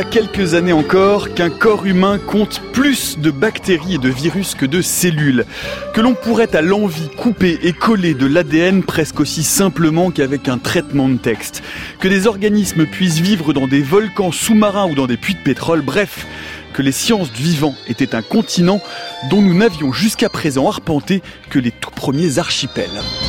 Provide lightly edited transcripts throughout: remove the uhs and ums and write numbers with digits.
a quelques années encore qu'un corps humain compte plus de bactéries et de virus que de cellules. Que l'on pourrait à l'envi couper et coller de l'ADN presque aussi simplement qu'avec un traitement de texte. Que des organismes puissent vivre dans des volcans sous-marins ou dans des puits de pétrole, bref, que les sciences du vivant étaient un continent dont nous n'avions jusqu'à présent arpenté que les tout premiers archipels.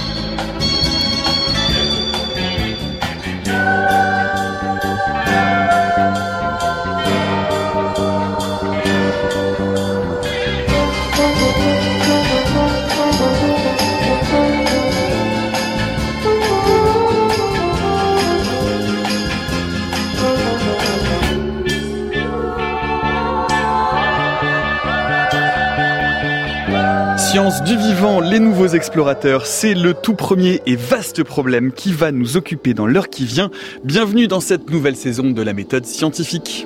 Science du vivant, les nouveaux explorateurs, c'est le tout premier et vaste problème qui va nous occuper dans l'heure qui vient. Bienvenue dans cette nouvelle saison de la méthode scientifique.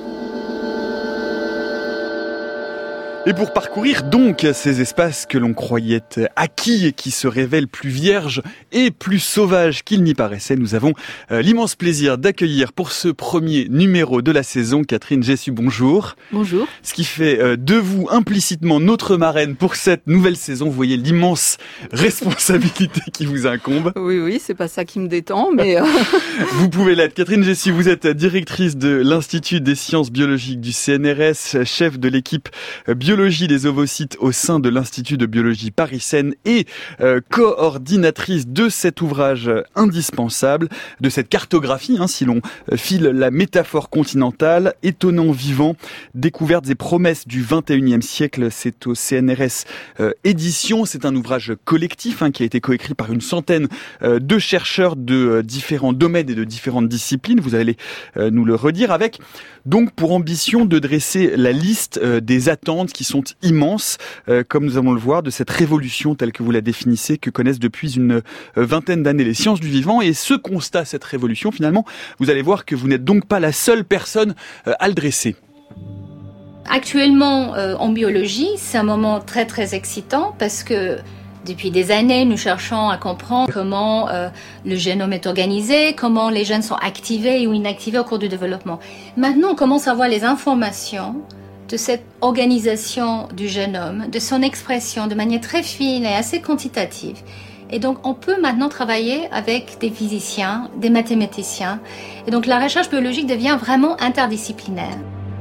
Et pour parcourir donc ces espaces que l'on croyait acquis et qui se révèlent plus vierges et plus sauvages qu'il n'y paraissait, nous avons l'immense plaisir d'accueillir pour ce premier numéro de la saison Catherine Jessu, bonjour. Bonjour. Ce qui fait de vous implicitement notre marraine pour cette nouvelle saison. Vous voyez l'immense responsabilité qui vous incombe. Oui, c'est pas ça qui me détend, mais... Vous pouvez l'être. Catherine Jessu, vous êtes directrice de l'Institut des sciences biologiques du CNRS, chef de l'équipe biologie des ovocytes au sein de l'Institut de biologie Paris-Seine et coordinatrice de cet ouvrage indispensable, de cette cartographie, si l'on file la métaphore continentale, étonnant vivant, découvertes et promesses du 21e siècle. C'est au CNRS édition. C'est un ouvrage collectif qui a été coécrit par une centaine de chercheurs de différents domaines et de différentes disciplines. Vous allez nous le redire, avec donc pour ambition de dresser la liste des attentes qui sont immenses, comme nous allons le voir, de cette révolution telle que vous la définissez, que connaissent depuis une vingtaine d'années les sciences du vivant. Et ce constat, cette révolution, finalement, vous allez voir que vous n'êtes donc pas la seule personne à le dresser. Actuellement, en biologie, c'est un moment très très excitant parce que depuis des années, nous cherchons à comprendre comment le génome est organisé, comment les gènes sont activés ou inactivés au cours du développement. Maintenant, on commence à avoir les informations de cette organisation du génome, de son expression de manière très fine et assez quantitative. Et donc, on peut maintenant travailler avec des physiciens, des mathématiciens. Et donc, la recherche biologique devient vraiment interdisciplinaire.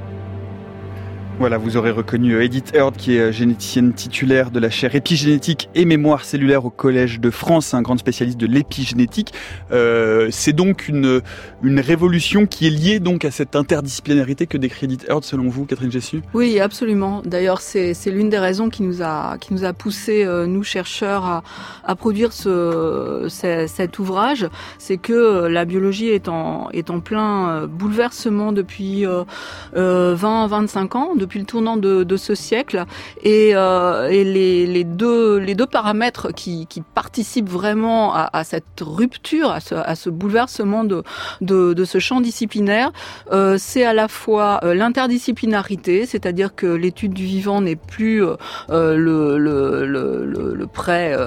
Voilà, vous aurez reconnu Edith Heard, qui est généticienne titulaire de la chaire épigénétique et mémoire cellulaire au Collège de France, un grand spécialiste de l'épigénétique. C'est donc une révolution qui est liée donc à cette interdisciplinarité que décrit Edith Heard, selon vous, Catherine Jessu ? Oui, absolument. D'ailleurs, c'est l'une des raisons qui nous a poussé, nous chercheurs, à produire cet ouvrage. C'est que la biologie est en plein bouleversement depuis 20-25 ans, depuis le tournant de ce siècle, et les deux paramètres qui participent vraiment à cette rupture, à ce bouleversement de ce champ disciplinaire, c'est à la fois l'interdisciplinarité, c'est-à-dire que l'étude du vivant n'est plus le prêt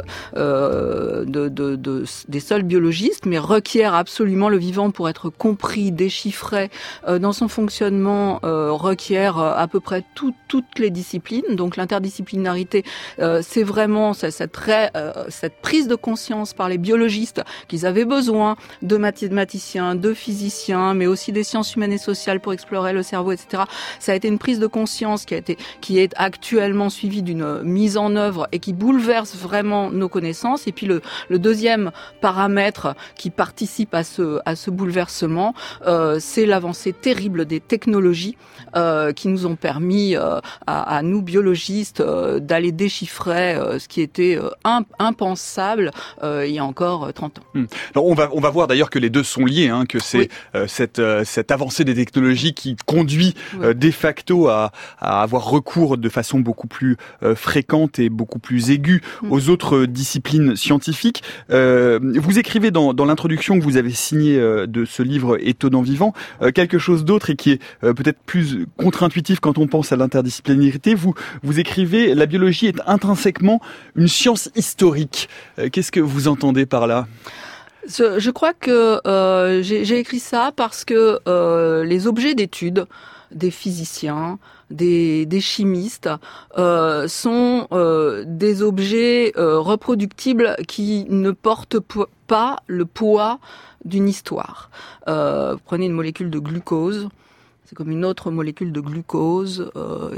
des seuls biologistes, mais requiert absolument le vivant pour être compris, déchiffré dans son fonctionnement, requiert à peu près toutes les disciplines. Donc l'interdisciplinarité, c'est vraiment cette prise de conscience par les biologistes qu'ils avaient besoin de mathématiciens, de physiciens, mais aussi des sciences humaines et sociales pour explorer le cerveau, etc. Ça a été une prise de conscience qui est actuellement suivie d'une mise en œuvre et qui bouleverse vraiment nos connaissances. Et puis le deuxième paramètre qui participe à ce bouleversement, c'est l'avancée terrible des technologies qui nous ont permis à nous biologistes d'aller déchiffrer ce qui était impensable il y a encore 30 ans. Alors on va voir d'ailleurs que les deux sont liés, que c'est cette avancée des technologies qui conduit de facto à avoir recours de façon beaucoup plus fréquente et beaucoup plus aiguë aux autres disciplines scientifiques. Vous écrivez dans l'introduction que vous avez signée de ce livre étonnant vivant quelque chose d'autre et qui est peut-être plus contre-intuitif quand on pense à l'interdisciplinarité. Vous écrivez: la biologie est intrinsèquement une science historique. Qu'est-ce que vous entendez par là ? Je crois que j'ai écrit ça parce que les objets d'étude des physiciens, des chimistes, sont des objets reproductibles qui ne portent pas le poids d'une histoire. Prenez une molécule de glucose. C'est comme une autre molécule de glucose.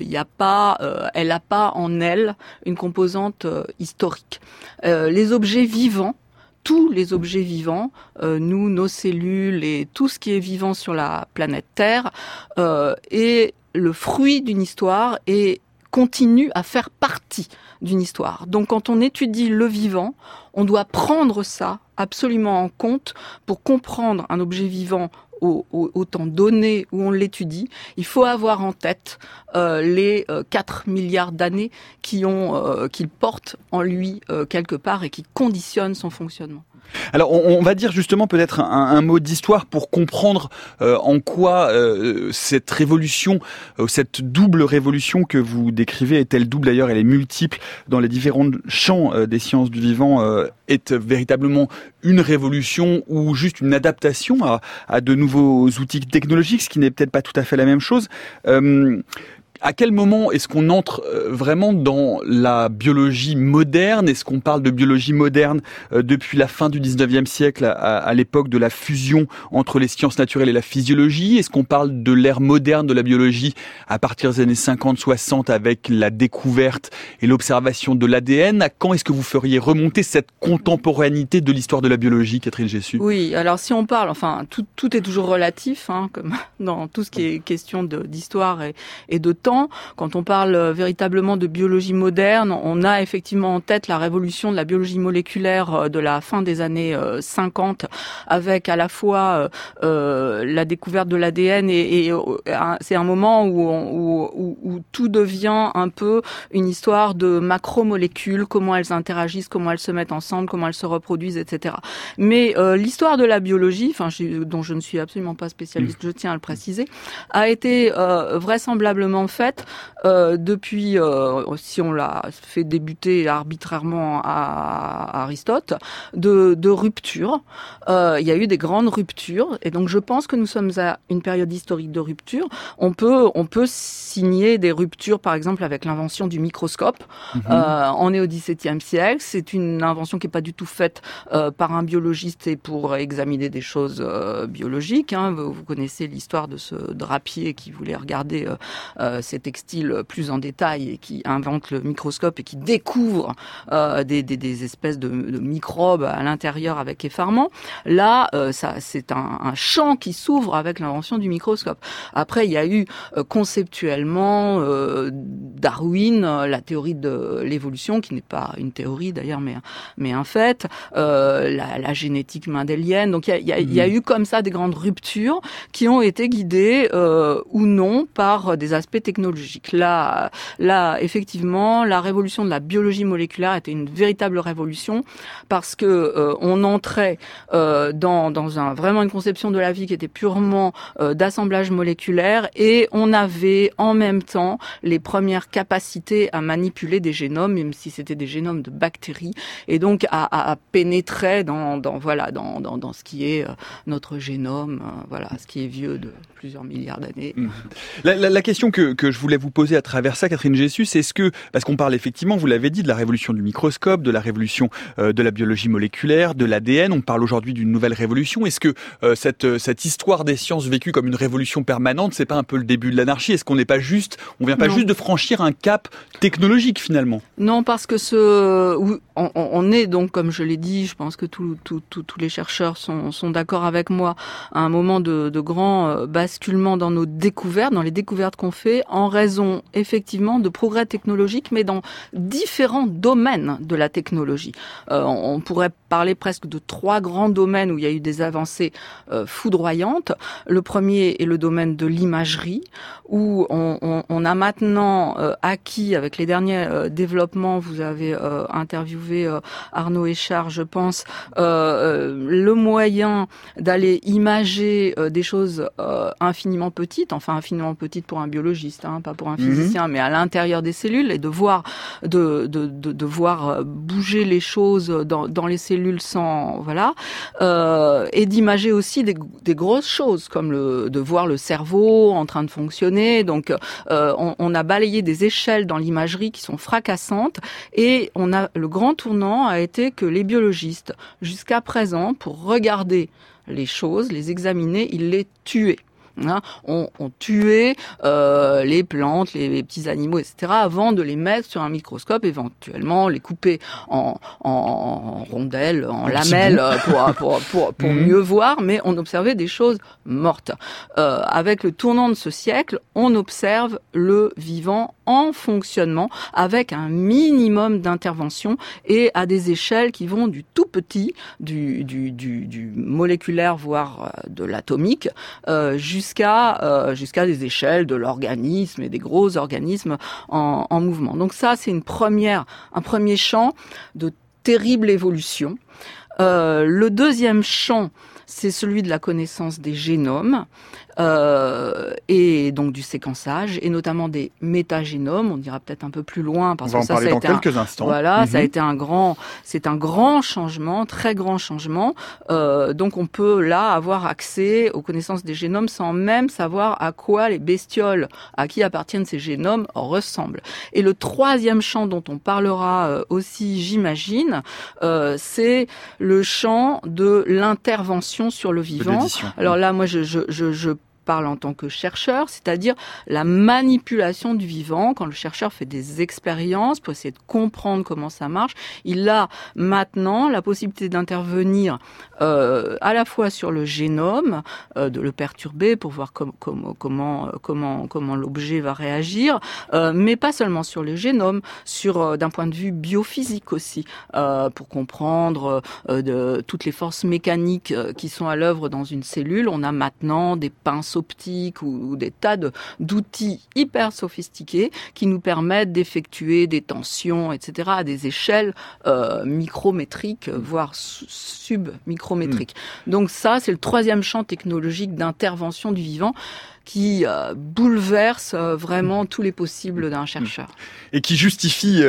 Elle n'a pas en elle une composante historique. Les objets vivants, tous les objets vivants, nous, nos cellules et tout ce qui est vivant sur la planète Terre, est le fruit d'une histoire et continue à faire partie d'une histoire. Donc quand on étudie le vivant, on doit prendre ça absolument en compte pour comprendre un objet vivant au temps donné où on l'étudie. Il faut avoir en tête les 4 milliards d'années qu'il porte en lui quelque part et qui conditionnent son fonctionnement. Alors, on va dire justement peut-être un mot d'histoire pour comprendre en quoi cette révolution, cette double révolution que vous décrivez, est-elle double d'ailleurs, elle est multiple dans les différents champs des sciences du vivant, est véritablement une révolution ou juste une adaptation à de nouveaux outils technologiques, ce qui n'est peut-être pas tout à fait la même chose. À quel moment est-ce qu'on entre vraiment dans la biologie moderne ? Est-ce qu'on parle de biologie moderne depuis la fin du 19e siècle, à l'époque de la fusion entre les sciences naturelles et la physiologie ? Est-ce qu'on parle de l'ère moderne de la biologie à partir des années 50-60 avec la découverte et l'observation de l'ADN ? À quand est-ce que vous feriez remonter cette contemporanéité de l'histoire de la biologie, Catherine Gessut ? Oui, alors si on parle, tout est toujours relatif, comme dans tout ce qui est question d'histoire et de temps. Quand on parle véritablement de biologie moderne, on a effectivement en tête la révolution de la biologie moléculaire de la fin des années 50, avec à la fois la découverte de l'ADN et c'est un moment où tout devient un peu une histoire de macromolécules, comment elles interagissent, comment elles se mettent ensemble, comment elles se reproduisent, etc. Mais l'histoire de la biologie, dont je ne suis absolument pas spécialiste, je tiens à le préciser, a été vraisemblablement faite depuis, si on l'a fait débuter arbitrairement à Aristote, de ruptures. Il y a eu des grandes ruptures, et donc je pense que nous sommes à une période historique de rupture. On peut signer des ruptures, par exemple, avec l'invention du microscope. On est au XVIIe siècle. C'est une invention qui n'est pas du tout faite par un biologiste et pour examiner des choses biologiques. Vous connaissez l'histoire de ce drapier qui voulait regarder ces textiles plus en détail et qui invente le microscope et qui découvre des espèces de microbes à l'intérieur avec effarement. Là, c'est un champ qui s'ouvre avec l'invention du microscope. Après, il y a eu conceptuellement Darwin, la théorie de l'évolution, qui n'est pas une théorie d'ailleurs, mais un fait, la génétique mendélienne. Donc il y a eu comme ça des grandes ruptures qui ont été guidées ou non par des aspects technologiques. Là, effectivement, la révolution de la biologie moléculaire était une véritable révolution parce que on entrait dans vraiment une conception de la vie qui était purement d'assemblage moléculaire, et on avait en même temps les premières capacités à manipuler des génomes, même si c'était des génomes de bactéries, et donc à pénétrer dans ce qui est notre génome, ce qui est vieux de plusieurs milliards d'années. La question que je voulais vous poser à travers ça, Catherine Gessut, c'est parce qu'on parle effectivement, vous l'avez dit, de la révolution du microscope, de la révolution de la biologie moléculaire, de l'ADN, on parle aujourd'hui d'une nouvelle révolution. Est-ce que cette histoire des sciences vécue comme une révolution permanente, c'est pas un peu le début de l'anarchie ? Est-ce qu'on vient pas juste de franchir un cap technologique finalement ? Non, parce que on est donc, comme je l'ai dit, je pense que tous les chercheurs sont d'accord avec moi, à un moment de grand basculement dans nos découvertes, dans les découvertes qu'on fait, en raison effectivement de progrès technologiques, mais dans différents domaines de la technologie. On pourrait parler presque de 3 grands domaines où il y a eu des avancées foudroyantes. Le premier est le domaine de l'imagerie, où on a maintenant acquis, avec les derniers développements, vous avez interviewé Arnaud Échard, je pense, le moyen d'aller imager des choses infiniment petites pour un biologiste, biologiste, pas pour un physicien, mais à l'intérieur des cellules, et de voir voir bouger les choses dans les cellules sans et d'imager aussi des grosses choses comme de voir le cerveau en train de fonctionner. Donc on a balayé des échelles dans l'imagerie qui sont fracassantes, et le grand tournant a été que les biologistes jusqu'à présent, pour regarder les choses, les examiner, ils les tuaient. On tuait les plantes, les petits animaux, etc., avant de les mettre sur un microscope, éventuellement les couper en rondelles, en lamelles, pour mieux voir, mais on observait des choses mortes. Avec le tournant de ce siècle, on observe le vivant en fonctionnement avec un minimum d'intervention et à des échelles qui vont du tout petit, du moléculaire, voire de l'atomique, jusqu'à des échelles de l'organisme et des gros organismes en mouvement. Donc ça, c'est un premier champ de terrible évolution. Le deuxième champ, c'est celui de la connaissance des génomes et donc du séquençage, et notamment des métagénomes. On ira peut-être un peu plus loin parce que ça a été quelques instants. Voilà, ça a été un grand changement, très grand changement. Donc on peut là avoir accès aux connaissances des génomes sans même savoir à quoi les bestioles à qui appartiennent ces génomes ressemblent. Et le troisième champ dont on parlera aussi, j'imagine, c'est le champ de l'intervention sur le vivant. Alors là, moi, je parle en tant que chercheur, c'est-à-dire la manipulation du vivant. Quand le chercheur fait des expériences pour essayer de comprendre comment ça marche, il a maintenant la possibilité d'intervenir à la fois sur le génome, de le perturber pour voir comment l'objet va réagir, mais pas seulement sur le génome, d'un point de vue biophysique aussi, pour comprendre toutes les forces mécaniques qui sont à l'œuvre dans une cellule. On a maintenant des pinceaux optiques ou des tas d'outils hyper sophistiqués qui nous permettent d'effectuer des tensions, etc., à des échelles micrométriques, voire submicrométriques. Donc ça, c'est le troisième champ technologique d'intervention du vivant qui bouleverse vraiment tous les possibles d'un chercheur. Et qui justifie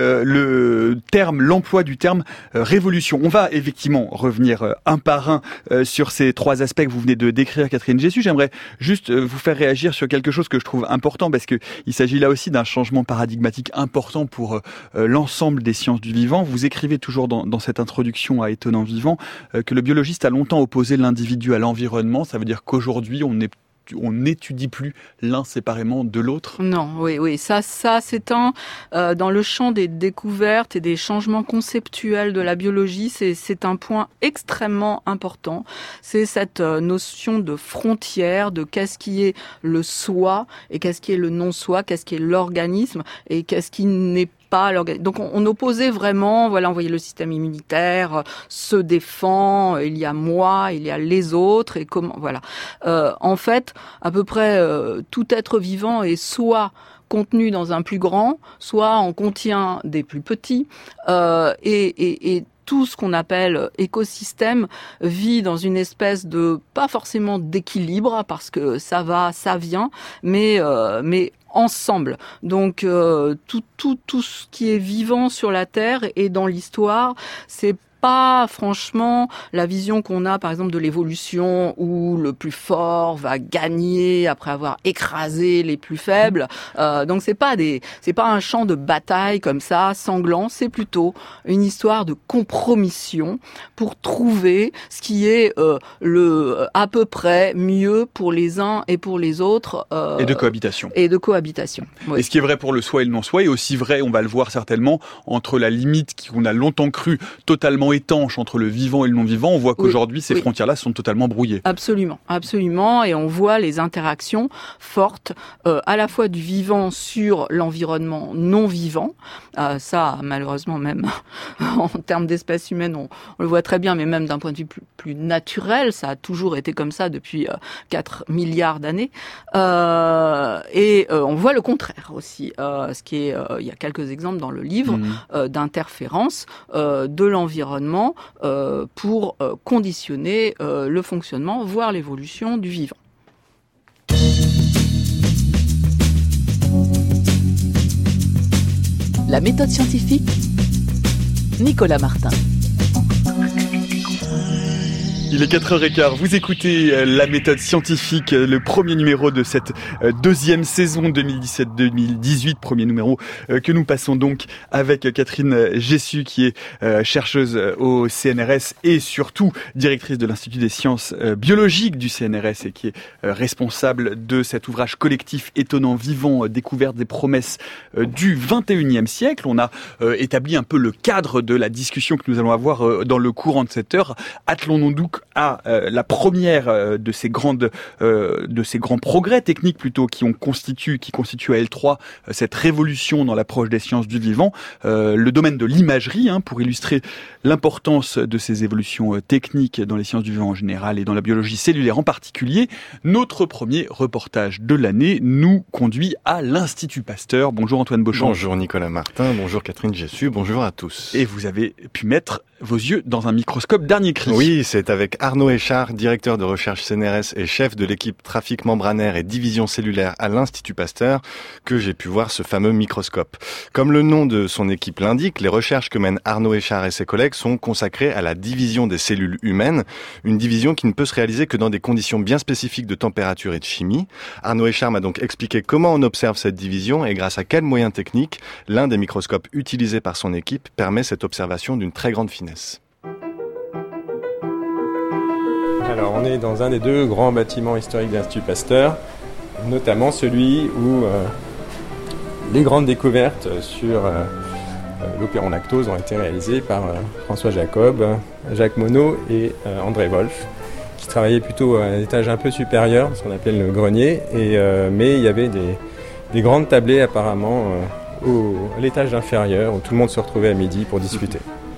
l'emploi du terme révolution. On va effectivement revenir un par un sur ces trois aspects que vous venez de décrire, Catherine Jessus. J'aimerais juste vous faire réagir sur quelque chose que je trouve important, parce que il s'agit là aussi d'un changement paradigmatique important pour l'ensemble des sciences du vivant. Vous écrivez toujours dans cette introduction à Étonnant Vivant que le biologiste a longtemps opposé l'individu à l'environnement. Ça veut dire qu'aujourd'hui, on n'étudie plus l'un séparément de l'autre. Non, oui, ça c'est dans le champ des découvertes et des changements conceptuels de la biologie, c'est un point extrêmement important. C'est cette notion de frontière, de qu'est-ce qui est le soi et qu'est-ce qui est le non-soi, qu'est-ce qui est l'organisme et qu'est-ce qui n'est pas l'organisme. Donc on opposait vraiment, on voyait le système immunitaire se défend, il y a moi, il y a les autres, et comment, en fait, à peu près tout être vivant est soit contenu dans un plus grand, soit en contient des plus petits, et tout ce qu'on appelle écosystème vit dans une espèce de, pas forcément d'équilibre, parce que ça va, ça vient, mais ensemble. Donc tout ce qui est vivant sur la Terre et dans l'histoire, c'est pas franchement la vision qu'on a par exemple de l'évolution où le plus fort va gagner après avoir écrasé les plus faibles. Donc c'est pas un champ de bataille comme ça sanglant, c'est plutôt une histoire de compromission pour trouver ce qui est à peu près mieux pour les uns et pour les autres. Et de cohabitation. Oui. Et ce qui est vrai pour le soi et le non-soi est aussi vrai, on va le voir certainement, entre la limite qu'on a longtemps cru totalement étanche entre le vivant et le non-vivant. On voit qu'aujourd'hui, ces frontières-là sont totalement brouillées. Absolument. Et on voit les interactions fortes, à la fois du vivant sur l'environnement non-vivant. Ça, malheureusement, même en termes d'espèces humaines, on le voit très bien, mais même d'un point de vue plus naturel, ça a toujours été comme ça depuis 4 milliards d'années. Et on voit le contraire aussi. Il y a quelques exemples dans le livre d'interférences de l'environnement pour conditionner le fonctionnement, voire l'évolution du vivant. La méthode scientifique, Nicolas Martin. Il est 4h15, vous écoutez La méthode scientifique, le premier numéro de cette deuxième saison 2017-2018, premier numéro que nous passons donc avec Catherine Jessu qui est chercheuse au CNRS et surtout directrice de l'Institut des sciences biologiques du CNRS et qui est responsable de cet ouvrage collectif étonnant, vivant, découverte des promesses du 21e siècle. On a établi un peu le cadre de la discussion que nous allons avoir dans le courant de cette heure. Attelons-nous donc à la première de ces grands progrès techniques plutôt qui constituent à L3 cette révolution dans l'approche des sciences du vivant, le domaine de l'imagerie, pour illustrer l'importance de ces évolutions techniques dans les sciences du vivant en général et dans la biologie cellulaire en particulier. Notre premier reportage de l'année nous conduit à l'Institut Pasteur. Bonjour Antoine Beauchamp. Bonjour Nicolas Martin, bonjour Catherine Jessu, bonjour à tous. Et vous avez pu mettre vos yeux dans un microscope dernier cri. Oui, c'est avec Arnaud Échard, directeur de recherche CNRS et chef de l'équipe trafic membranaire et division cellulaire à l'Institut Pasteur, que j'ai pu voir ce fameux microscope. Comme le nom de son équipe l'indique, les recherches que mènent Arnaud Échard et ses collègues sont consacrées à la division des cellules humaines, une division qui ne peut se réaliser que dans des conditions bien spécifiques de température et de chimie. Arnaud Échard m'a donc expliqué comment on observe cette division et grâce à quels moyens techniques l'un des microscopes utilisés par son équipe permet cette observation d'une très grande finesse. Alors, on est dans un des deux grands bâtiments historiques de l'Institut Pasteur, notamment celui où les grandes découvertes sur l'opéron-lactose ont été réalisées par François Jacob, Jacques Monod et André Wolf, qui travaillaient plutôt à l'étage un peu supérieur, ce qu'on appelle le grenier, mais il y avait des grandes tablées apparemment à l'étage inférieur où tout le monde se retrouvait à midi pour discuter.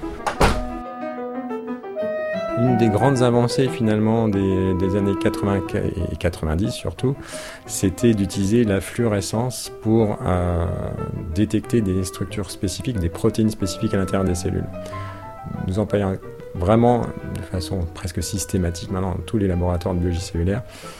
Une des grandes avancées finalement des années 80 et 90 surtout, c'était d'utiliser la fluorescence pour détecter des structures spécifiques, des protéines spécifiques à l'intérieur des cellules. Nous employons vraiment de façon presque systématique maintenant dans tous les laboratoires de biologie cellulaire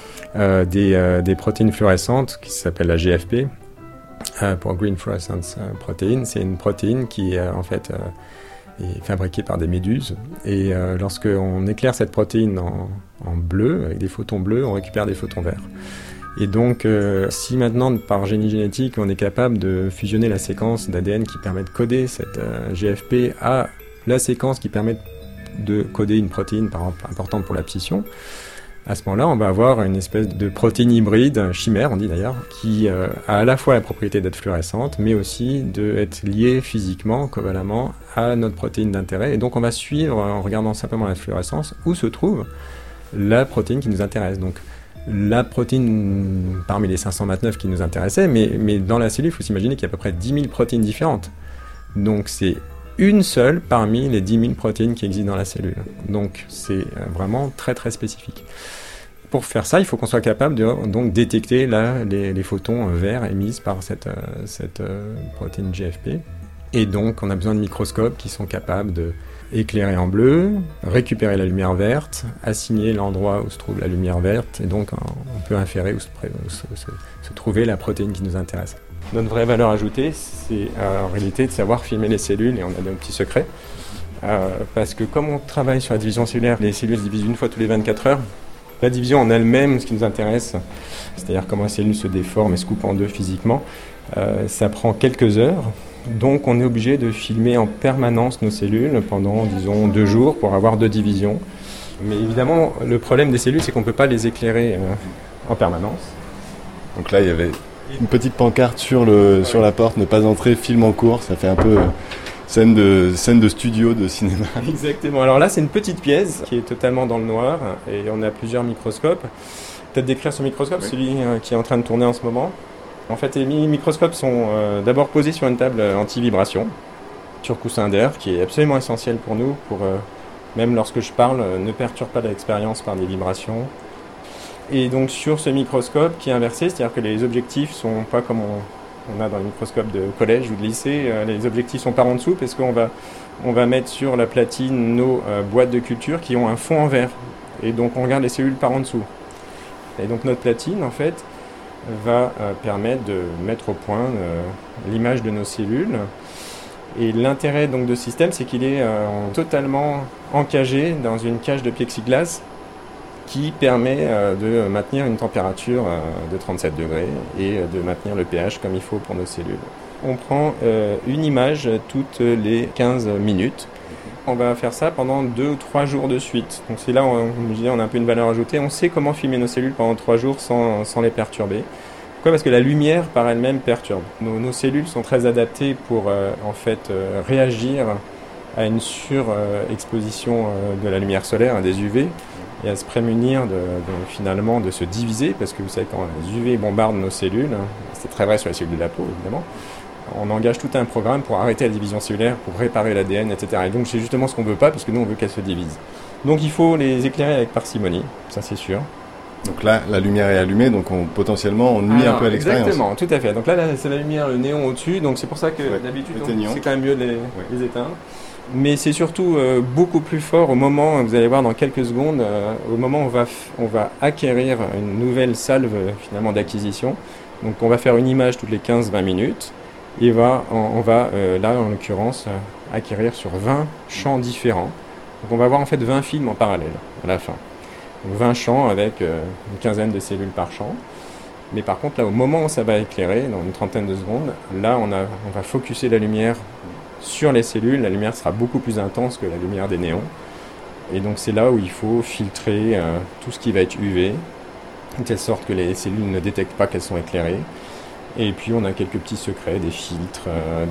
des protéines fluorescentes qui s'appellent la GFP, pour Green Fluorescence Protein. C'est une protéine qui en fait est fabriquée par des méduses et lorsqu'on éclaire cette protéine en bleu, avec des photons bleus, on récupère des photons verts. Et donc si maintenant par génie génétique on est capable de fusionner la séquence d'ADN qui permet de coder cette GFP à la séquence qui permet de coder une protéine par exemple importante pour l'abscission, à ce moment-là, on va avoir une espèce de protéine hybride, chimère on dit d'ailleurs, qui a à la fois la propriété d'être fluorescente, mais aussi d'être liée physiquement, covalemment, à notre protéine d'intérêt. Et donc on va suivre, en regardant simplement la fluorescence, où se trouve la protéine qui nous intéresse. Donc la protéine parmi les 529 qui nous intéressait, mais dans la cellule, il faut s'imaginer qu'il y a à peu près 10 000 protéines différentes. Donc c'est une seule parmi les 10 000 protéines qui existent dans la cellule. Donc c'est vraiment très très spécifique. Pour faire ça, il faut qu'on soit capable de donc détecter les photons verts émis par cette protéine GFP. Et donc on a besoin de microscopes qui sont capables de éclairer en bleu, récupérer la lumière verte, assigner l'endroit où se trouve la lumière verte, et donc on peut inférer où se trouvait la protéine qui nous intéresse. Notre vraie valeur ajoutée, c'est en réalité de savoir filmer les cellules, et on a des petits secrets. Parce que comme on travaille sur la division cellulaire, les cellules se divisent une fois tous les 24 heures. La division en elle-même, ce qui nous intéresse, c'est-à-dire comment la cellule se déforme et se coupe en deux physiquement, ça prend quelques heures. Donc on est obligé de filmer en permanence nos cellules pendant, disons, 2 jours pour avoir 2 divisions. Mais évidemment, le problème des cellules, c'est qu'on ne peut pas les éclairer en permanence. Donc là, il y avait une petite pancarte sur la porte, ne pas entrer, film en cours, ça fait un peu scène de studio, de cinéma. Exactement, alors là c'est une petite pièce qui est totalement dans le noir et on a plusieurs microscopes. Peut-être décrire ce microscope, oui. Celui qui est en train de tourner en ce moment. En fait les microscopes sont d'abord posés sur une table anti-vibration, sur coussin d'air, qui est absolument essentiel pour nous, pour même lorsque je parle, ne perturbe pas l'expérience par des vibrations. Et donc sur ce microscope qui est inversé, c'est-à-dire que les objectifs sont pas comme on a dans les microscopes de collège ou de lycée, les objectifs sont par en dessous parce qu'on va mettre sur la platine nos boîtes de culture qui ont un fond en verre. Et donc on regarde les cellules par en dessous. Et donc notre platine, en fait, va permettre de mettre au point l'image de nos cellules. Et l'intérêt donc de ce système, c'est qu'il est totalement encagé dans une cage de plexiglas qui permet de maintenir une température de 37 degrés et de maintenir le pH comme il faut pour nos cellules. On prend une image toutes les 15 minutes. On va faire ça pendant 2 ou 3 jours de suite. Donc c'est là où on a un peu une valeur ajoutée. On sait comment filmer nos cellules pendant 3 jours sans les perturber. Pourquoi ? Parce que la lumière par elle-même perturbe. Nos cellules sont très adaptées pour réagir à une surexposition de la lumière solaire, des UV, et à se prémunir finalement de se diviser, parce que vous savez, quand les UV bombardent nos cellules, c'est très vrai sur les cellules de la peau évidemment, on engage tout un programme pour arrêter la division cellulaire, pour réparer l'ADN, etc. Et donc c'est justement ce qu'on ne veut pas, parce que nous on veut qu'elles se divisent. Donc il faut les éclairer avec parcimonie, ça c'est sûr. Donc là, la lumière est allumée, donc potentiellement on nuit un peu à l'expérience. Exactement, tout à fait. Donc là c'est la lumière, le néon au-dessus, donc c'est pour ça que d'habitude c'est quand même mieux de les éteindre. Mais c'est surtout beaucoup plus fort au moment, vous allez voir dans quelques secondes, au moment où on va acquérir une nouvelle salve finalement d'acquisition. Donc on va faire une image toutes les 15-20 minutes et on va là en l'occurrence acquérir sur 20 champs différents. Donc on va avoir en fait 20 films en parallèle à la fin. Donc 20 champs avec une quinzaine de cellules par champ. Mais par contre là au moment où ça va éclairer, dans une trentaine de secondes, là on va focuser la lumière sur les cellules, la lumière sera beaucoup plus intense que la lumière des néons. Et donc c'est là où il faut filtrer tout ce qui va être UV, de telle sorte que les cellules ne détectent pas qu'elles sont éclairées. Et puis on a quelques petits secrets, des filtres,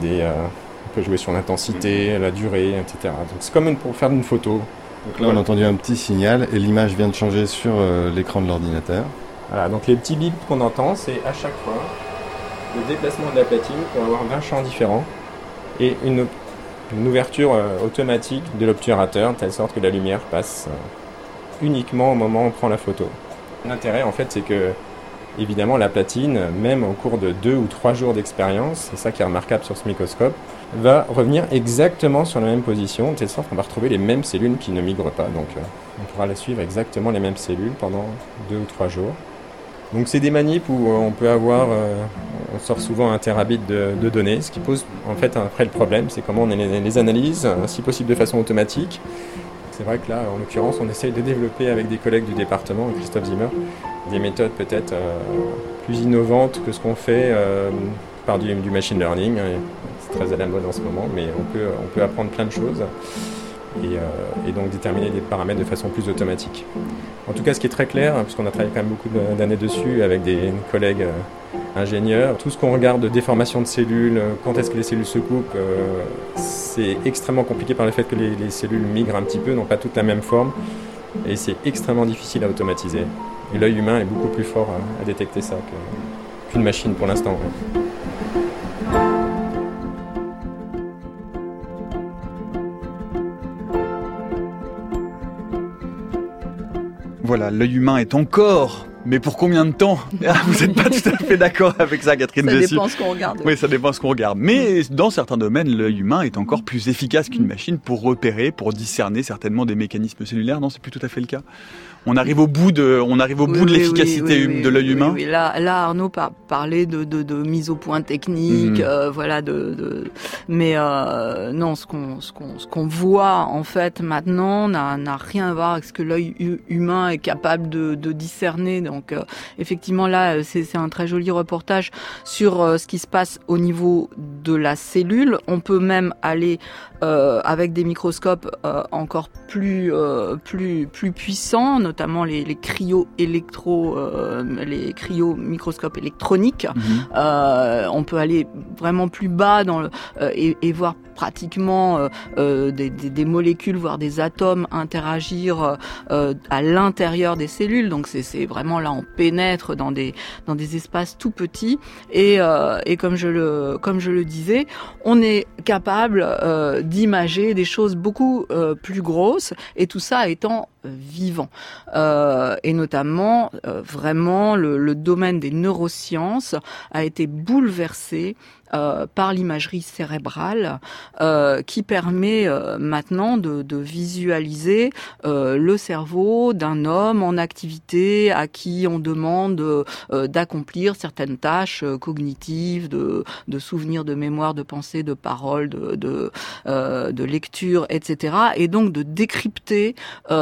on peut jouer sur l'intensité, la durée, etc. Donc c'est comme pour faire une photo. Donc là on a entendu un petit signal et l'image vient de changer sur l'écran de l'ordinateur. Voilà, donc les petits bips qu'on entend, c'est à chaque fois le déplacement de la platine pour avoir 20 champs différents. Et une ouverture automatique de l'obturateur, de telle sorte que la lumière passe uniquement au moment où on prend la photo. L'intérêt, en fait, c'est que, évidemment, la platine, même au cours de 2 ou 3 jours d'expérience, c'est ça qui est remarquable sur ce microscope, va revenir exactement sur la même position, de telle sorte qu'on va retrouver les mêmes cellules qui ne migrent pas. Donc, on pourra la suivre exactement les mêmes cellules pendant 2 ou 3 jours. Donc c'est des manips où on peut avoir, on sort souvent 1 terabit de données, ce qui pose en fait après le problème, c'est comment on les analyse, si possible de façon automatique. C'est vrai que là, en l'occurrence, on essaye de développer avec des collègues du département, Christophe Zimmer, des méthodes peut-être plus innovantes que ce qu'on fait par du machine learning. C'est très à la mode en ce moment, mais on peut apprendre plein de choses. Et donc déterminer des paramètres de façon plus automatique. En tout cas, ce qui est très clair, puisqu'on a travaillé quand même beaucoup d'années dessus avec des collègues ingénieurs, tout ce qu'on regarde de déformation de cellules, quand est-ce que les cellules se coupent, c'est extrêmement compliqué par le fait que les cellules migrent un petit peu, n'ont pas toutes la même forme, et c'est extrêmement difficile à automatiser. Et l'œil humain est beaucoup plus fort à détecter ça qu'une machine pour l'instant. Voilà, l'œil humain est encore, mais pour combien de temps ? Vous n'êtes pas tout à fait d'accord avec ça, Catherine Jessie. Ça dépend ce qu'on regarde. Oui, ça dépend ce qu'on regarde. Mais dans certains domaines, l'œil humain est encore plus efficace qu'une machine pour repérer, pour discerner certainement des mécanismes cellulaires. Non, c'est plus tout à fait le cas. On arrive au bout de l'efficacité de l'œil humain. Oui. Là, Arnaud parlait de mise au point technique, voilà, mais non, ce qu'on voit en fait maintenant n'a rien à voir avec ce que l'œil humain est capable de discerner. Donc, effectivement, là, c'est un très joli reportage sur ce qui se passe au niveau de la cellule. On peut même aller avec des microscopes encore plus puissants, notamment les cryo-microscopes électroniques. On peut aller vraiment plus bas et voir pratiquement des molécules, voire des atomes interagir à l'intérieur des cellules. Donc c'est vraiment là, on pénètre dans des espaces tout petits et comme je le disais, on est capable d'imager des choses beaucoup plus grosses, et tout ça étant vivant. Et notamment, vraiment, le domaine des neurosciences a été bouleversé par l'imagerie cérébrale qui permet maintenant de visualiser le cerveau d'un homme en activité à qui on demande d'accomplir certaines tâches cognitives, de souvenirs, de mémoire, de pensée, de parole, de lecture, etc. Et donc de décrypter,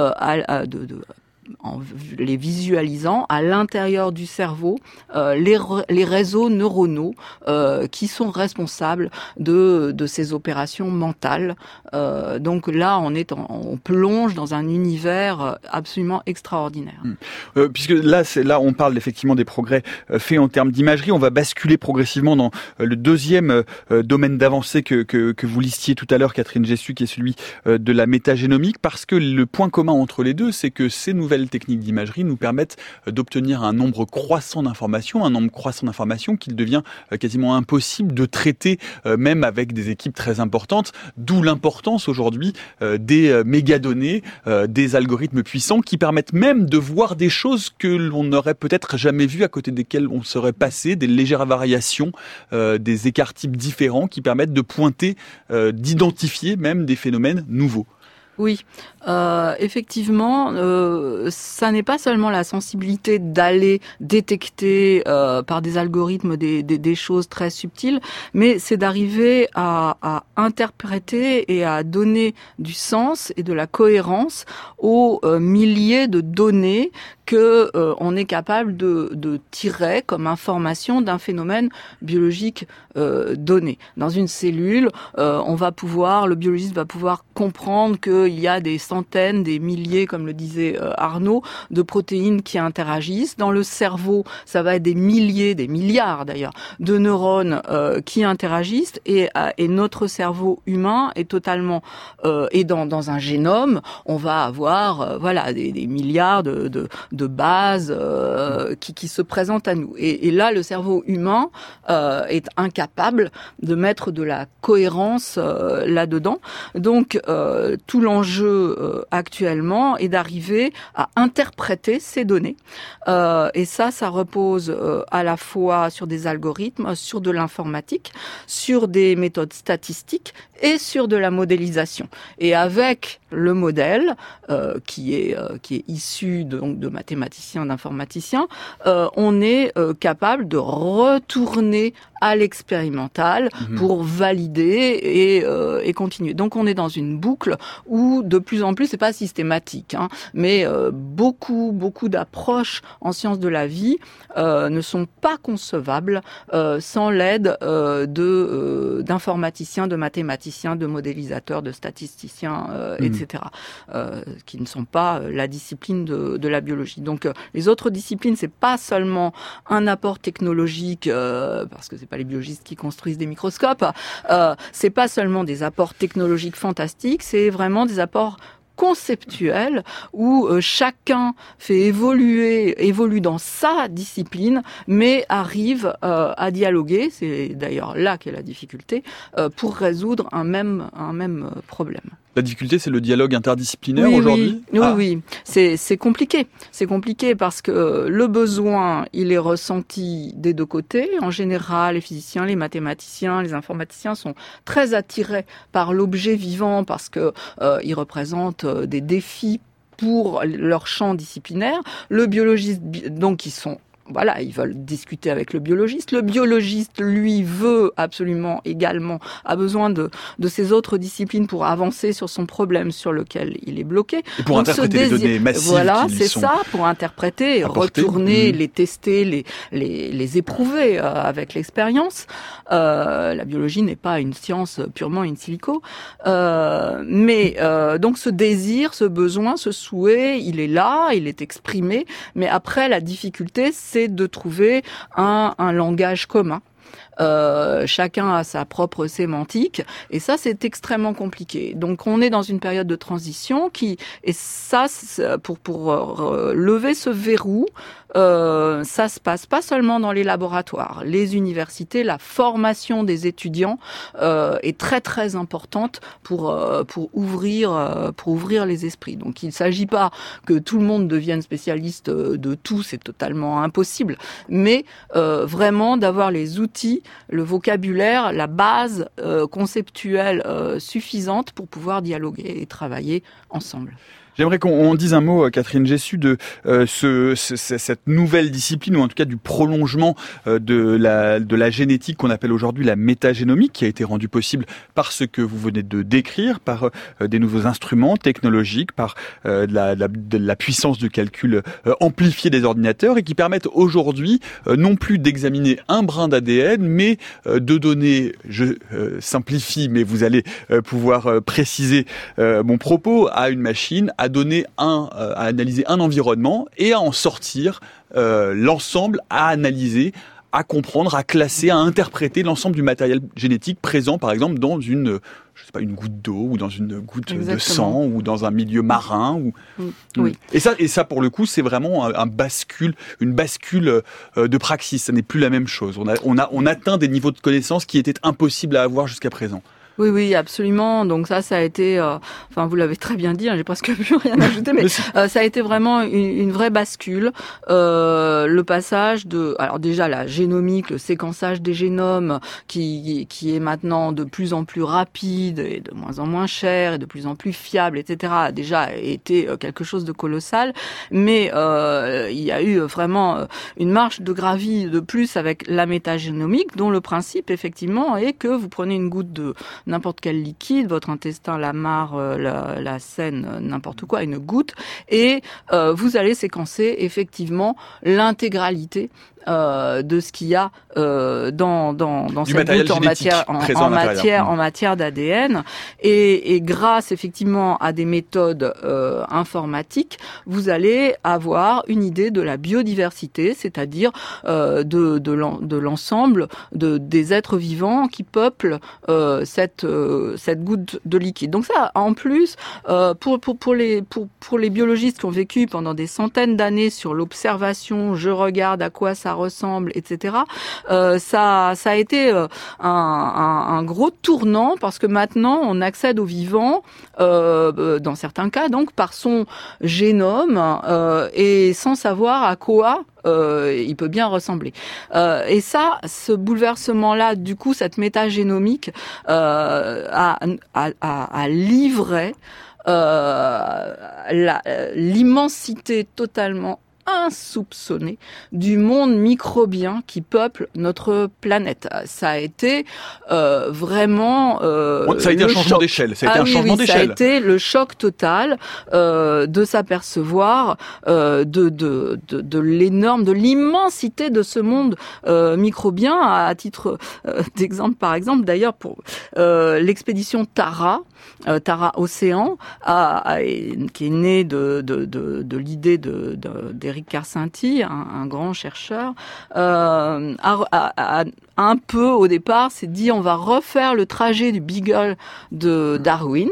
en les visualisant à l'intérieur du cerveau, les réseaux neuronaux qui sont responsables de ces opérations mentales. Donc là, on plonge dans un univers absolument extraordinaire. Puisque là, on parle effectivement des progrès faits en termes d'imagerie. On va basculer progressivement dans le deuxième domaine d'avancée que vous listiez tout à l'heure, Catherine Jessu, qui est celui de la métagénomique, parce que le point commun entre les deux, c'est que ces nouvelles techniques d'imagerie nous permettent d'obtenir un nombre croissant d'informations, qu'il devient quasiment impossible de traiter, même avec des équipes très importantes, d'où l'importance aujourd'hui des mégadonnées, des algorithmes puissants qui permettent même de voir des choses que l'on n'aurait peut-être jamais vues, à côté desquelles on serait passé, des légères variations, des écarts types différents qui permettent de pointer, d'identifier même des phénomènes nouveaux. Oui, effectivement, ça n'est pas seulement la sensibilité d'aller détecter par des algorithmes des choses très subtiles, mais c'est d'arriver à interpréter et à donner du sens et de la cohérence aux milliers de données que on est capable de tirer comme information d'un phénomène biologique donné. Dans une cellule, le biologiste va pouvoir comprendre qu'il y a des centaines, des milliers, comme le disait Arnaud, de protéines qui interagissent. Dans le cerveau, ça va être des milliers, des milliards d'ailleurs, de neurones qui interagissent. Et notre cerveau humain est totalement et dans un génome, on va avoir des milliards de bases qui se présentent à nous. Et là, le cerveau humain est incapable de mettre de la cohérence là-dedans. Donc, tout l'enjeu actuellement est d'arriver à interpréter ces données. Et ça repose à la fois sur des algorithmes, sur de l'informatique, sur des méthodes statistiques et sur de la modélisation. Et avec le modèle qui est issu de mathématiciens, d'informaticiens, on est capable de retourner à l'expérimental pour valider et continuer. Donc on est dans une boucle où de plus en plus, c'est pas systématique, mais beaucoup d'approches en sciences de la vie ne sont pas concevables sans l'aide d'informaticiens, de mathématiciens, de modélisateurs, de statisticiens, etc., qui ne sont pas la discipline de la biologie. Donc les autres disciplines, c'est pas seulement un apport technologique, parce que c'est pas les biologistes qui construisent des microscopes, c'est pas seulement des apports technologiques fantastiques, c'est vraiment des apports conceptuel où chacun évolue dans sa discipline, mais arrive à dialoguer, c'est d'ailleurs là qu'est la difficulté, pour résoudre un même problème. La difficulté, c'est le dialogue interdisciplinaire aujourd'hui ? Oui. C'est compliqué. C'est compliqué parce que le besoin, il est ressenti des deux côtés. En général, les physiciens, les mathématiciens, les informaticiens sont très attirés par l'objet vivant parce que il représente des défis pour leur champ disciplinaire. Le biologiste, donc, ils veulent discuter avec le biologiste. Le biologiste, lui, veut absolument également, a besoin de ces autres disciplines pour avancer sur son problème sur lequel il est bloqué. Et pour interpréter les données massives. Voilà, c'est ça, pour interpréter, retourner, les tester, les éprouver avec l'expérience. La biologie n'est pas une science purement in silico. Mais donc ce désir, ce besoin, ce souhait, il est là, il est exprimé. Mais après, la difficulté, c'est de trouver un langage commun. Chacun a sa propre sémantique et ça c'est extrêmement compliqué. Donc on est dans une période de transition pour lever ce verrou, ça se passe pas seulement dans les laboratoires. Les universités, la formation des étudiants est très très importante pour ouvrir les esprits. Donc il ne s'agit pas que tout le monde devienne spécialiste de tout, c'est totalement impossible, mais vraiment d'avoir les outils, le vocabulaire, la base conceptuelle suffisante pour pouvoir dialoguer et travailler ensemble. J'aimerais qu'on dise un mot, Catherine Jessu, de cette nouvelle discipline, ou en tout cas du prolongement de la génétique qu'on appelle aujourd'hui la métagénomique, qui a été rendue possible par ce que vous venez de décrire, par des nouveaux instruments technologiques, par de la puissance de calcul amplifiée des ordinateurs, et qui permettent aujourd'hui non plus d'examiner un brin d'ADN, mais de donner, je simplifie, mais vous allez pouvoir préciser mon propos, à une machine, à analyser un environnement et à en sortir l'ensemble, à analyser, à comprendre, à classer, à interpréter l'ensemble du matériel génétique présent, par exemple, dans une goutte d'eau, ou dans une goutte de sang, ou dans un milieu marin. Oui. Et ça, pour le coup, c'est vraiment une bascule de praxis. Ça n'est plus la même chose. On atteint des niveaux de connaissances qui étaient impossibles à avoir jusqu'à présent. Oui, absolument. Donc ça a été, vous l'avez très bien dit, j'ai presque plus rien à ajouter, mais ça a été vraiment une vraie bascule. Le passage alors déjà la génomique, le séquençage des génomes, qui est maintenant de plus en plus rapide et de moins en moins cher et de plus en plus fiable, etc., a déjà été quelque chose de colossal. Mais il y a eu vraiment une marche de gravie de plus avec la métagénomique, dont le principe effectivement est que vous prenez une goutte de n'importe quel liquide, votre intestin, la mare, la sène, n'importe quoi, une goutte, et vous allez séquencer effectivement l'intégralité de ce qu'il y a dans cette goutte en matière d'ADN, et grâce effectivement à des méthodes informatiques, vous allez avoir une idée de la biodiversité, c'est-à-dire de l'ensemble des êtres vivants qui peuplent cette goutte de liquide. Donc ça, en plus, pour les biologistes qui ont vécu pendant des centaines d'années sur l'observation, je regarde à quoi ça ressemble, etc. Ça a été un gros tournant, parce que maintenant on accède au vivant, dans certains cas, donc par son génome, et sans savoir à quoi il peut bien ressembler. Et ça, ce bouleversement-là, du coup, cette métagénomique a livré l'immensité totalement insoupçonnée du monde microbien qui peuple notre planète. Ça a été vraiment ça a été un changement d'échelle. Ça a été le choc total de s'apercevoir de l'énorme, de l'immensité de ce monde microbien. À titre d'exemple, par exemple, d'ailleurs, pour l'expédition Tara Océan, qui est née de l'idée d'Éric Karsenty, un grand chercheur, a un peu au départ s'est dit on va refaire le trajet du Beagle de Darwin,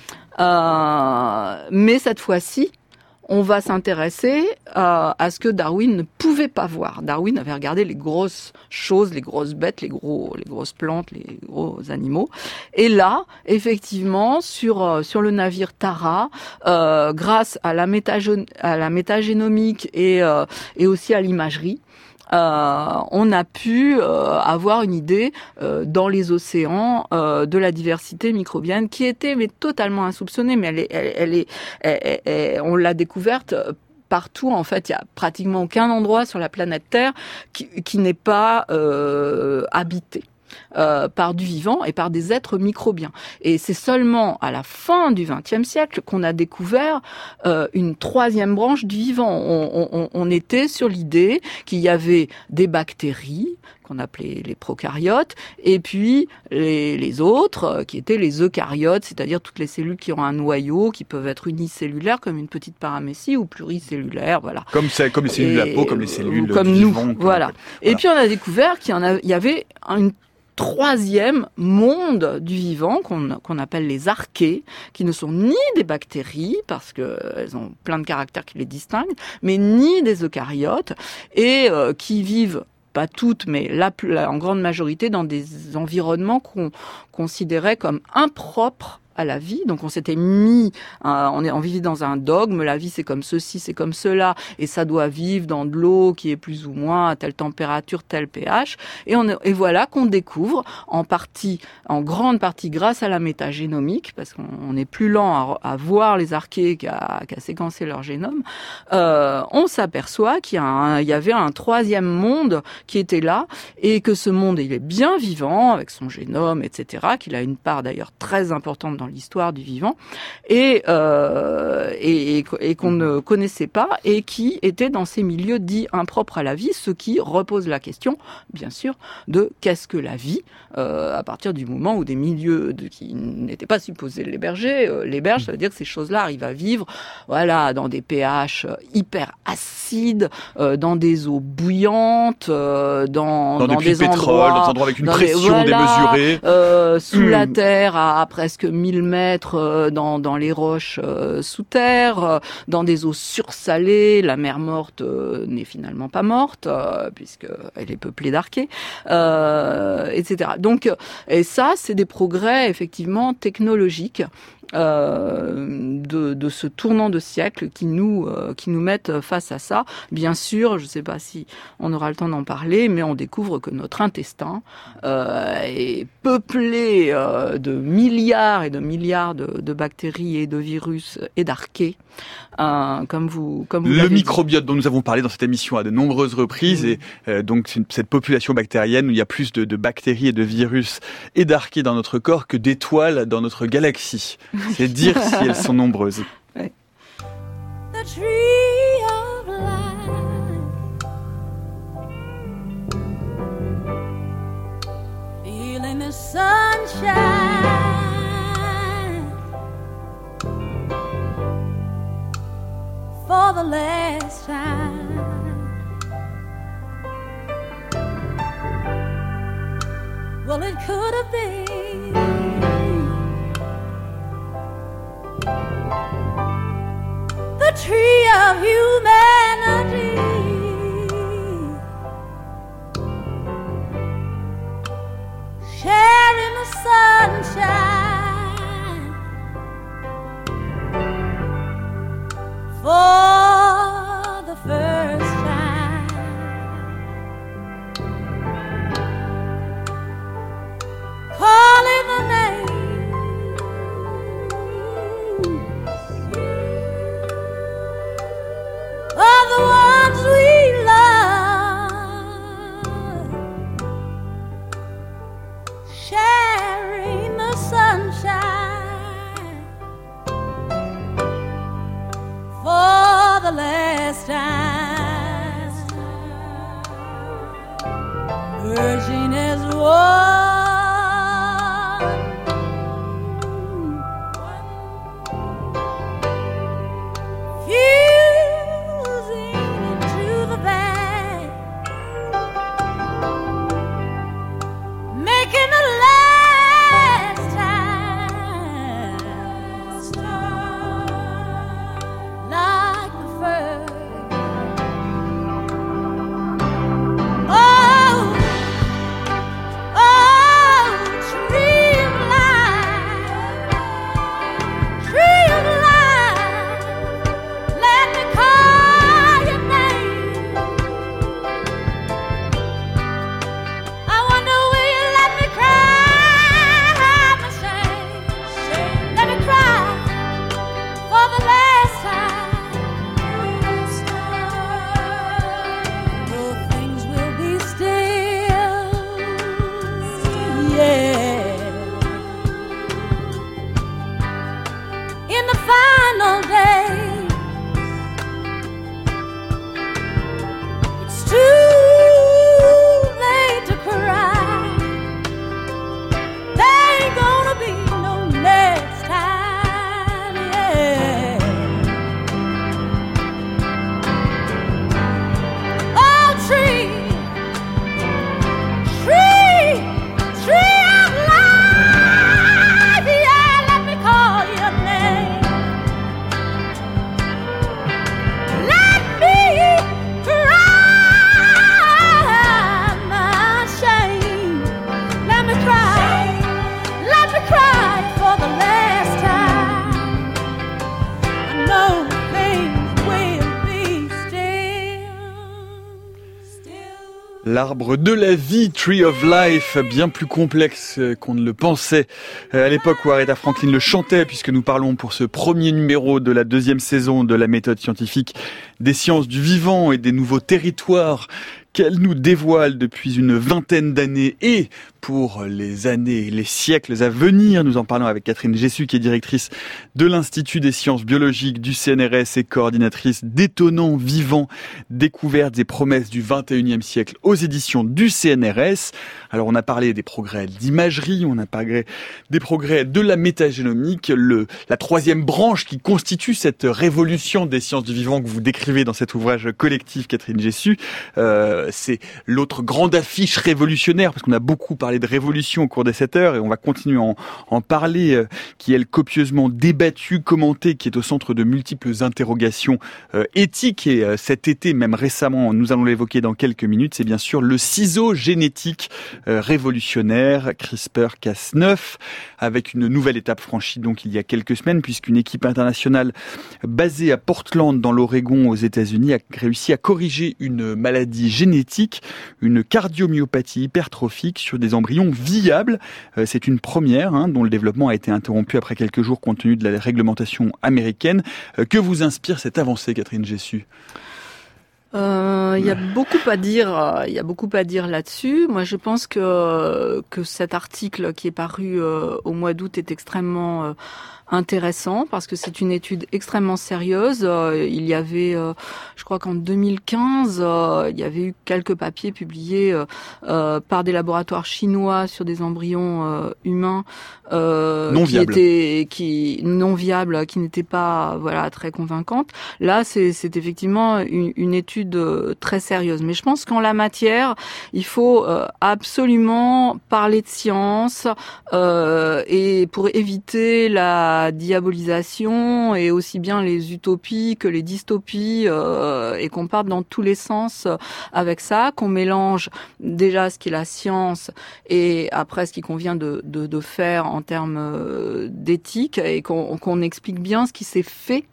mais cette fois-ci on va s'intéresser à ce que Darwin ne pouvait pas voir. Darwin avait regardé les grosses choses, les grosses bêtes, les grosses plantes, les gros animaux. Et là, effectivement, sur le navire Tara, grâce à la métagénomique et aussi à l'imagerie, on a pu avoir une idée dans les océans de la diversité microbienne qui était totalement insoupçonnée, mais on l'a découverte partout. En fait, il y a pratiquement aucun endroit sur la planète Terre qui n'est pas habité par du vivant et par des êtres microbiens. Et c'est seulement à la fin du XXe siècle qu'on a découvert une troisième branche du vivant. On était sur l'idée qu'il y avait des bactéries qu'on appelait les prokaryotes, et puis les autres qui étaient les eucaryotes, c'est-à-dire toutes les cellules qui ont un noyau, qui peuvent être unicellulaires comme une petite paramécie ou pluricellulaires, voilà. Comme les cellules de la peau, comme les cellules comme du nous, vivant, voilà. Et puis on a découvert qu'il y avait une troisième monde du vivant qu'on appelle les archées, qui ne sont ni des bactéries, parce qu'elles ont plein de caractères qui les distinguent, mais ni des eucaryotes, et qui vivent pas toutes, mais en grande majorité dans des environnements qu'on considérait comme impropres à la vie. Donc on s'était on vivait dans un dogme, la vie c'est comme ceci, c'est comme cela, et ça doit vivre dans de l'eau qui est plus ou moins à telle température, tel pH, et voilà qu'on découvre en grande partie grâce à la métagénomique, parce qu'on est plus lent à voir les archées qu'à séquencer leur génome, on s'aperçoit qu'il y avait un troisième monde qui était là, et que ce monde il est bien vivant, avec son génome, etc., qu'il a une part d'ailleurs très importante dans l'histoire du vivant, et qu'on ne connaissait pas, et qui était dans ces milieux dits impropres à la vie, ce qui repose la question, bien sûr, de qu'est-ce que la vie, à partir du moment où des milieux qui n'étaient pas supposés l'héberger, ça veut dire que ces choses-là arrivent à vivre, voilà, dans des pH hyper acides, dans des eaux bouillantes, dans des des pétrole, dans des endroits avec une pression démesurée, sous la terre à presque 1000 mètres dans les roches sous terre, dans des eaux sursalées. La mer morte n'est finalement pas morte, puisqu'elle est peuplée d'archées, etc. Donc, et ça, c'est des progrès effectivement technologiques de ce tournant de siècle qui nous mettent face à ça. Bien sûr, je ne sais pas si on aura le temps d'en parler, mais on découvre que notre intestin est peuplé de milliards et de milliards de bactéries et de virus et d'archées, comme vous le microbiote dont nous avons parlé dans cette émission à de nombreuses reprises, et donc cette population bactérienne où il y a plus de bactéries et de virus et d'archées dans notre corps que d'étoiles dans notre galaxie. C'est dire si elles sont nombreuses. Ouais. The tree of life, feeling the sunshine, for the last time. Well, it could have been the tree of humanity, sharing the sunshine for the first time. Calling the name of the ones we love, sharing the sunshine for the last time, urging as one, L'arbre de la vie, Tree of Life, bien plus complexe qu'on ne le pensait à l'époque où Aretha Franklin le chantait, puisque nous parlons pour ce premier numéro de la 2e saison de la méthode scientifique des sciences du vivant et des nouveaux territoires qu'elle nous dévoile depuis une vingtaine d'années et pour les années et les siècles à venir. Nous en parlons avec Catherine Jessu, qui est directrice de l'Institut des sciences biologiques du CNRS et coordinatrice d'Étonnants vivants, découvertes et promesses du 21e siècle aux éditions du CNRS. Alors on a parlé des progrès d'imagerie, on a parlé des progrès de la métagénomique, la 3e branche qui constitue cette révolution des sciences du vivant que vous décrivez dans cet ouvrage collectif, Catherine Jessu. C'est l'autre grande affiche révolutionnaire, parce qu'on a beaucoup parlé de révolution au cours de cette heure, et on va continuer à en parler, qui est copieusement débattue, commentée, qui est au centre de multiples interrogations éthiques, et cet été, même récemment, nous allons l'évoquer dans quelques minutes, c'est bien sûr le ciseau génétique révolutionnaire, CRISPR-Cas9, avec une nouvelle étape franchie donc il y a quelques semaines, puisqu'une équipe internationale basée à Portland, dans l'Oregon, aux États-Unis, a réussi à corriger une maladie génétique, une cardiomyopathie hypertrophique sur des embryons viables. C'est une première, dont le développement a été interrompu après quelques jours compte tenu de la réglementation américaine. Que vous inspire cette avancée, Catherine Jessu ? Il y a beaucoup à dire. Il y a beaucoup à dire là-dessus. Moi, je pense que cet article qui est paru au mois d'août est extrêmement intéressant parce que c'est une étude extrêmement sérieuse. Il y avait, je crois qu'en 2015, il y avait eu quelques papiers publiés par des laboratoires chinois sur des embryons humains non viables, qui n'étaient pas très convaincantes. Là, c'est effectivement une étude très sérieuse. Mais je pense qu'en la matière, il faut absolument parler de science et pour éviter la diabolisation et aussi bien les utopies que les dystopies et qu'on parte dans tous les sens avec ça, qu'on mélange déjà ce qui est la science et après ce qu'il convient de faire en termes d'éthique et qu'on explique bien ce qui s'est fait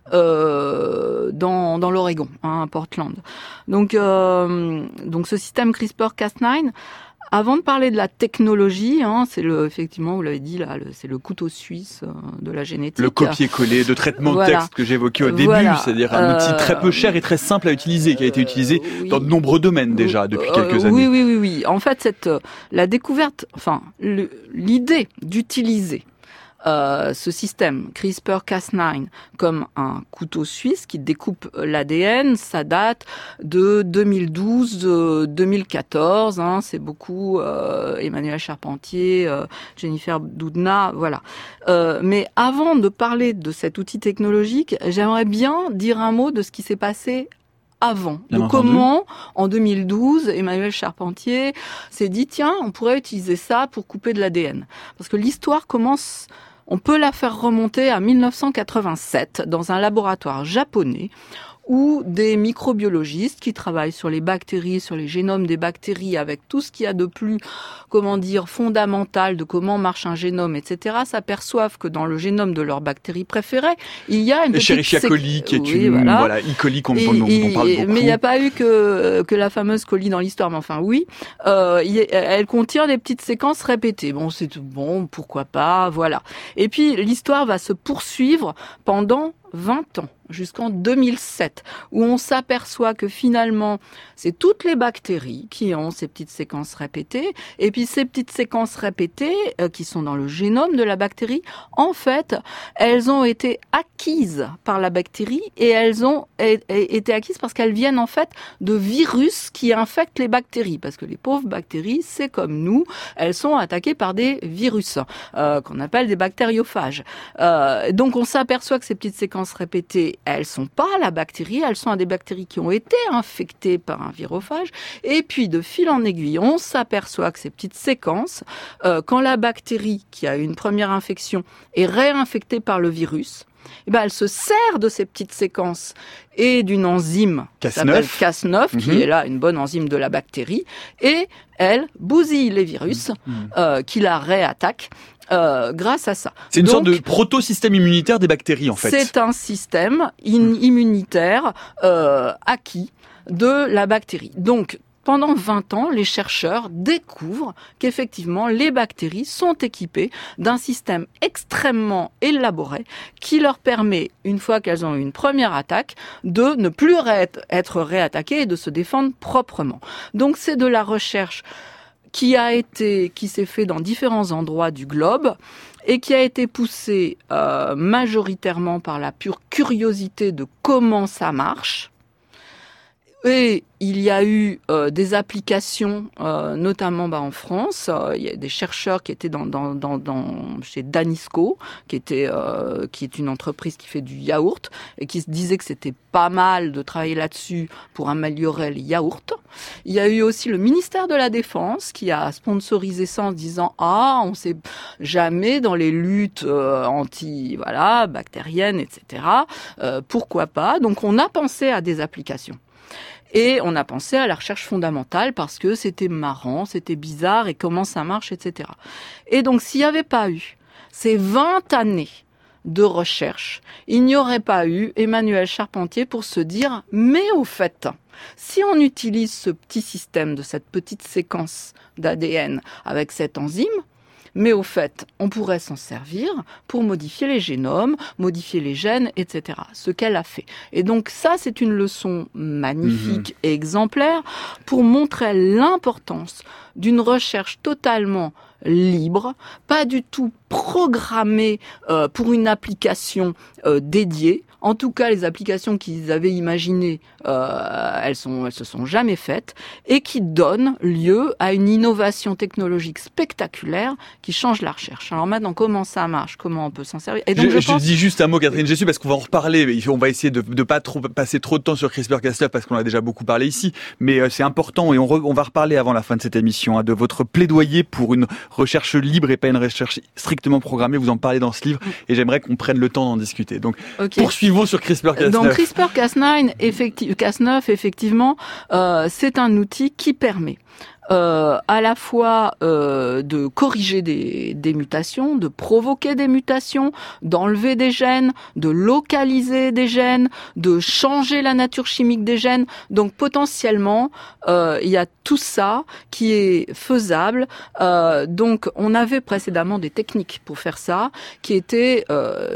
dans l'Oregon, à Portland. Donc ce système CRISPR-Cas9, avant de parler de la technologie, effectivement, vous l'avez dit là, c'est le couteau suisse de la génétique. Le copier-coller de traitement de texte que j'évoquais au début, c'est-à-dire un outil très peu cher et très simple à utiliser, qui a été utilisé dans de nombreux domaines déjà depuis quelques années. Oui. En fait, la découverte, l'idée d'utiliser ce système CRISPR-Cas9 comme un couteau suisse qui découpe l'ADN, ça date de 2012-2014. C'est beaucoup Emmanuel Charpentier, Jennifer Doudna, voilà. Mais avant de parler de cet outil technologique, j'aimerais bien dire un mot de ce qui s'est passé avant. Donc comment, en 2012, Emmanuel Charpentier s'est dit, tiens, on pourrait utiliser ça pour couper de l'ADN. Parce que l'histoire commence... On peut la faire remonter à 1987 dans un laboratoire japonais où des microbiologistes qui travaillent sur les bactéries, sur les génomes des bactéries, avec tout ce qu'il y a de plus, fondamental de comment marche un génome, etc., s'aperçoivent que dans le génome de leur bactérie préférée, il y a une petite Escherichia coli, qui est E. coli dont on parle beaucoup. Mais il n'y a pas eu que la fameuse coli dans l'histoire, mais enfin oui, elle contient des petites séquences répétées. Pourquoi pas, voilà. Et puis l'histoire va se poursuivre pendant 20 ans, jusqu'en 2007, où on s'aperçoit que finalement, c'est toutes les bactéries qui ont ces petites séquences répétées, et puis ces petites séquences répétées, qui sont dans le génome de la bactérie, en fait, elles ont été acquises par la bactérie, et elles ont été acquises parce qu'elles viennent en fait de virus qui infectent les bactéries, parce que les pauvres bactéries, c'est comme nous, elles sont attaquées par des virus, qu'on appelle des bactériophages. Donc on s'aperçoit que ces petites séquences répétées, elles sont pas à la bactérie, elles sont à des bactéries qui ont été infectées par un virophage. Et puis, de fil en aiguille, on s'aperçoit que ces petites séquences, quand la bactérie qui a eu une première infection est réinfectée par le virus, elle se sert de ces petites séquences et d'une enzyme qui s'appelle Cas9, qui est là une bonne enzyme de la bactérie, et elle bousille les virus qui la réattaquent. Grâce à ça. C'est une sorte de proto-système immunitaire des bactéries, en fait. C'est un système immunitaire acquis de la bactérie. Donc, pendant 20 ans, les chercheurs découvrent qu'effectivement, les bactéries sont équipées d'un système extrêmement élaboré qui leur permet, une fois qu'elles ont eu une première attaque, de ne plus être réattaquées et de se défendre proprement. Donc c'est de la recherche qui s'est fait dans différents endroits du globe et qui a été poussée majoritairement par la pure curiosité de comment ça marche. Et il y a eu des applications, notamment en France. Il y a des chercheurs qui étaient chez Danisco, qui est une entreprise qui fait du yaourt, et qui se disaient que c'était pas mal de travailler là-dessus pour améliorer les yaourts. Il y a eu aussi le ministère de la Défense qui a sponsorisé ça en disant on sait jamais dans les luttes bactériennes, etc. Pourquoi pas ? Donc on a pensé à des applications. Et on a pensé à la recherche fondamentale parce que c'était marrant, c'était bizarre et comment ça marche, etc. Et donc, s'il n'y avait pas eu ces 20 années de recherche, il n'y aurait pas eu Emmanuelle Charpentier pour se dire « mais au fait, si on utilise ce petit système de cette petite séquence d'ADN avec cette enzyme, mais au fait, on pourrait s'en servir pour modifier les génomes, modifier les gènes, etc. Ce qu'elle a fait. Et donc ça, c'est une leçon magnifique et exemplaire pour montrer l'importance d'une recherche totalement libre, pas du tout programmée pour une application dédiée. En tout cas, les applications qu'ils avaient imaginées, elles se sont jamais faites, et qui donnent lieu à une innovation technologique spectaculaire qui change la recherche. Alors maintenant, comment ça marche ? Comment on peut s'en servir ? Et donc, je dis juste un mot, Catherine Jessus, parce qu'on va en reparler. On va essayer de pas trop passer trop de temps sur CRISPR-Cas9 parce qu'on a déjà beaucoup parlé ici, mais c'est important et on va reparler avant la fin de cette émission de votre plaidoyer pour une recherche libre et pas une recherche strictement programmée. Vous en parlez dans ce livre et j'aimerais qu'on prenne le temps d'en discuter. Donc, poursuivons sur CRISPR-Cas9. Donc CRISPR-Cas9, effectivement, c'est un outil qui permet à la fois de corriger des mutations, de provoquer des mutations, d'enlever des gènes, de localiser des gènes, de changer la nature chimique des gènes. Donc potentiellement, il y a tout ça qui est faisable. Donc on avait précédemment des techniques pour faire ça, qui étaient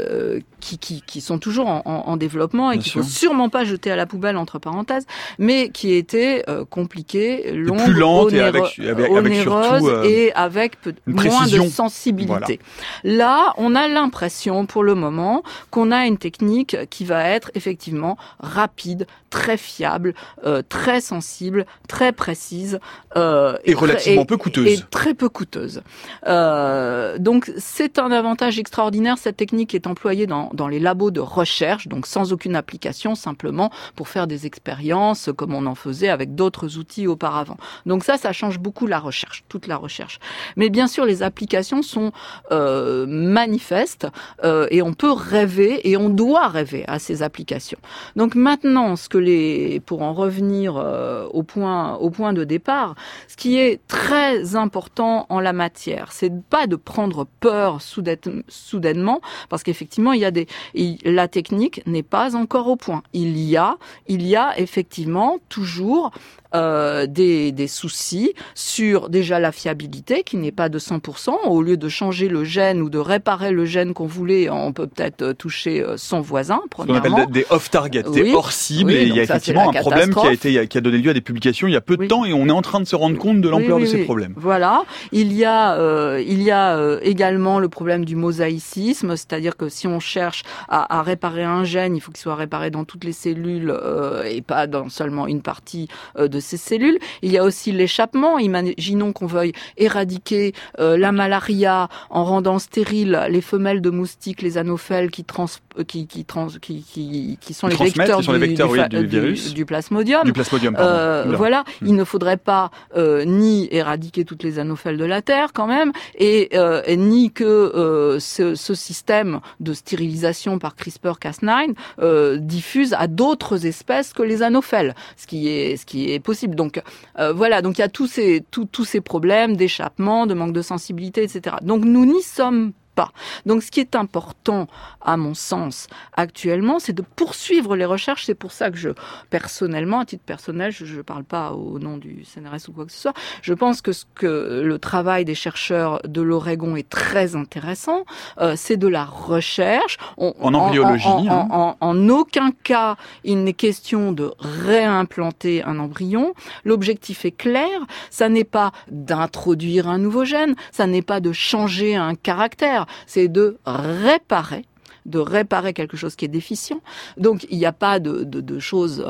qui sont toujours en développement et qu'il faut sûrement pas jeter à la poubelle entre parenthèses, mais qui étaient compliquées, longues, plus lentes et avec surtout et avec moins de sensibilité. Voilà. Là, on a l'impression pour le moment qu'on a une technique qui va être effectivement rapide, très fiable, très sensible, très précise et relativement peu coûteuse. Et très peu coûteuse. Donc c'est un avantage extraordinaire. Cette technique est employée dans les labos de recherche, donc sans aucune application, simplement pour faire des expériences comme on en faisait avec d'autres outils auparavant. Donc ça change beaucoup la recherche, toute la recherche. Mais bien sûr, les applications sont manifestes et on peut rêver et on doit rêver à ces applications. Donc maintenant, pour en revenir au point de départ, ce qui est très important en la matière, c'est pas de prendre peur soudainement, parce qu'effectivement, la technique n'est pas encore au point. Il y a effectivement toujours des soucis sur déjà la fiabilité qui n'est pas de 100%. Au lieu de changer le gène ou de réparer le gène qu'on voulait, on peut peut-être toucher son voisin, premièrement. Ce qu'on appelle des off-target, des hors-cible, et il y a effectivement un problème qui a donné lieu à des publications il y a peu de temps et on est en train de se rendre compte de l'ampleur de ces problèmes. Voilà. Il y a également le problème du mosaïcisme, c'est-à-dire que si on cherche à réparer un gène, il faut qu'il soit réparé dans toutes les cellules et pas dans seulement une partie de ces cellules. Il y a aussi l'échappement. Imaginons qu'on veuille éradiquer la malaria en rendant stériles les femelles de moustiques, les anophèles qui sont les vecteurs du virus, du plasmodium. Du plasmodium, pardon. Voilà. Il ne faudrait pas ni éradiquer toutes les anophèles de la Terre quand même, et ni que ce système de stérilisation par CRISPR-Cas9 diffuse à d'autres espèces que les anophèles, ce qui est possible. Donc voilà, donc il y a tous ces problèmes d'échappement, de manque de sensibilité, etc. Donc nous n'y sommes pas. Donc ce qui est important, à mon sens, actuellement, c'est de poursuivre les recherches. C'est pour ça que personnellement, à titre personnel, je ne parle pas au nom du CNRS ou quoi que ce soit, je pense que le travail des chercheurs de l'Oregon est très intéressant. C'est de la recherche. En embryologie. En aucun cas, il n'est question de réimplanter un embryon. L'objectif est clair. Ça n'est pas d'introduire un nouveau gène. Ça n'est pas de changer un caractère. C'est de réparer quelque chose qui est déficient. Donc il n'y a pas de choses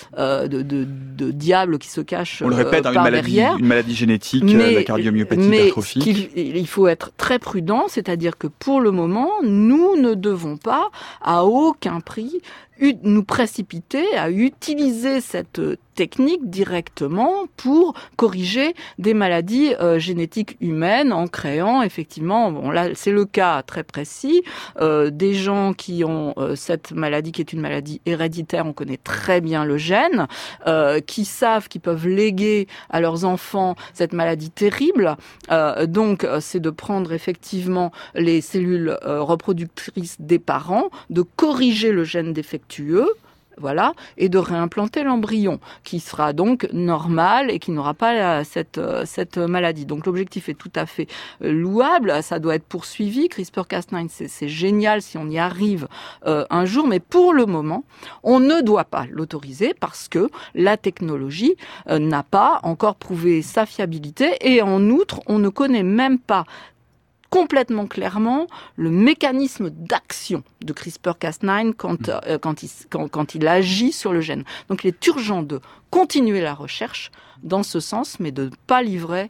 de diable qui se cache. On le répète, une maladie génétique, la cardiomyopathie hypertrophique. Il faut être très prudent, c'est-à-dire que pour le moment, nous ne devons pas à aucun prix nous précipiter à utiliser cette technique directement pour corriger des maladies génétiques humaines en créant effectivement, là c'est le cas très précis, des gens qui ont cette maladie qui est une maladie héréditaire, on connaît très bien le gène, qui savent qu'ils peuvent léguer à leurs enfants cette maladie terrible. Donc c'est de prendre effectivement les cellules reproductrices des parents, de corriger le gène défectueux, voilà, et de réimplanter l'embryon, qui sera donc normal et qui n'aura pas cette maladie. Donc l'objectif est tout à fait louable, ça doit être poursuivi. CRISPR-Cas9, c'est génial si on y arrive un jour, mais pour le moment, on ne doit pas l'autoriser parce que la technologie n'a pas encore prouvé sa fiabilité et en outre, on ne connaît même pas complètement clairement le mécanisme d'action de CRISPR-Cas9 quand il agit sur le gène. Donc il est urgent de continuer la recherche dans ce sens, mais de ne pas livrer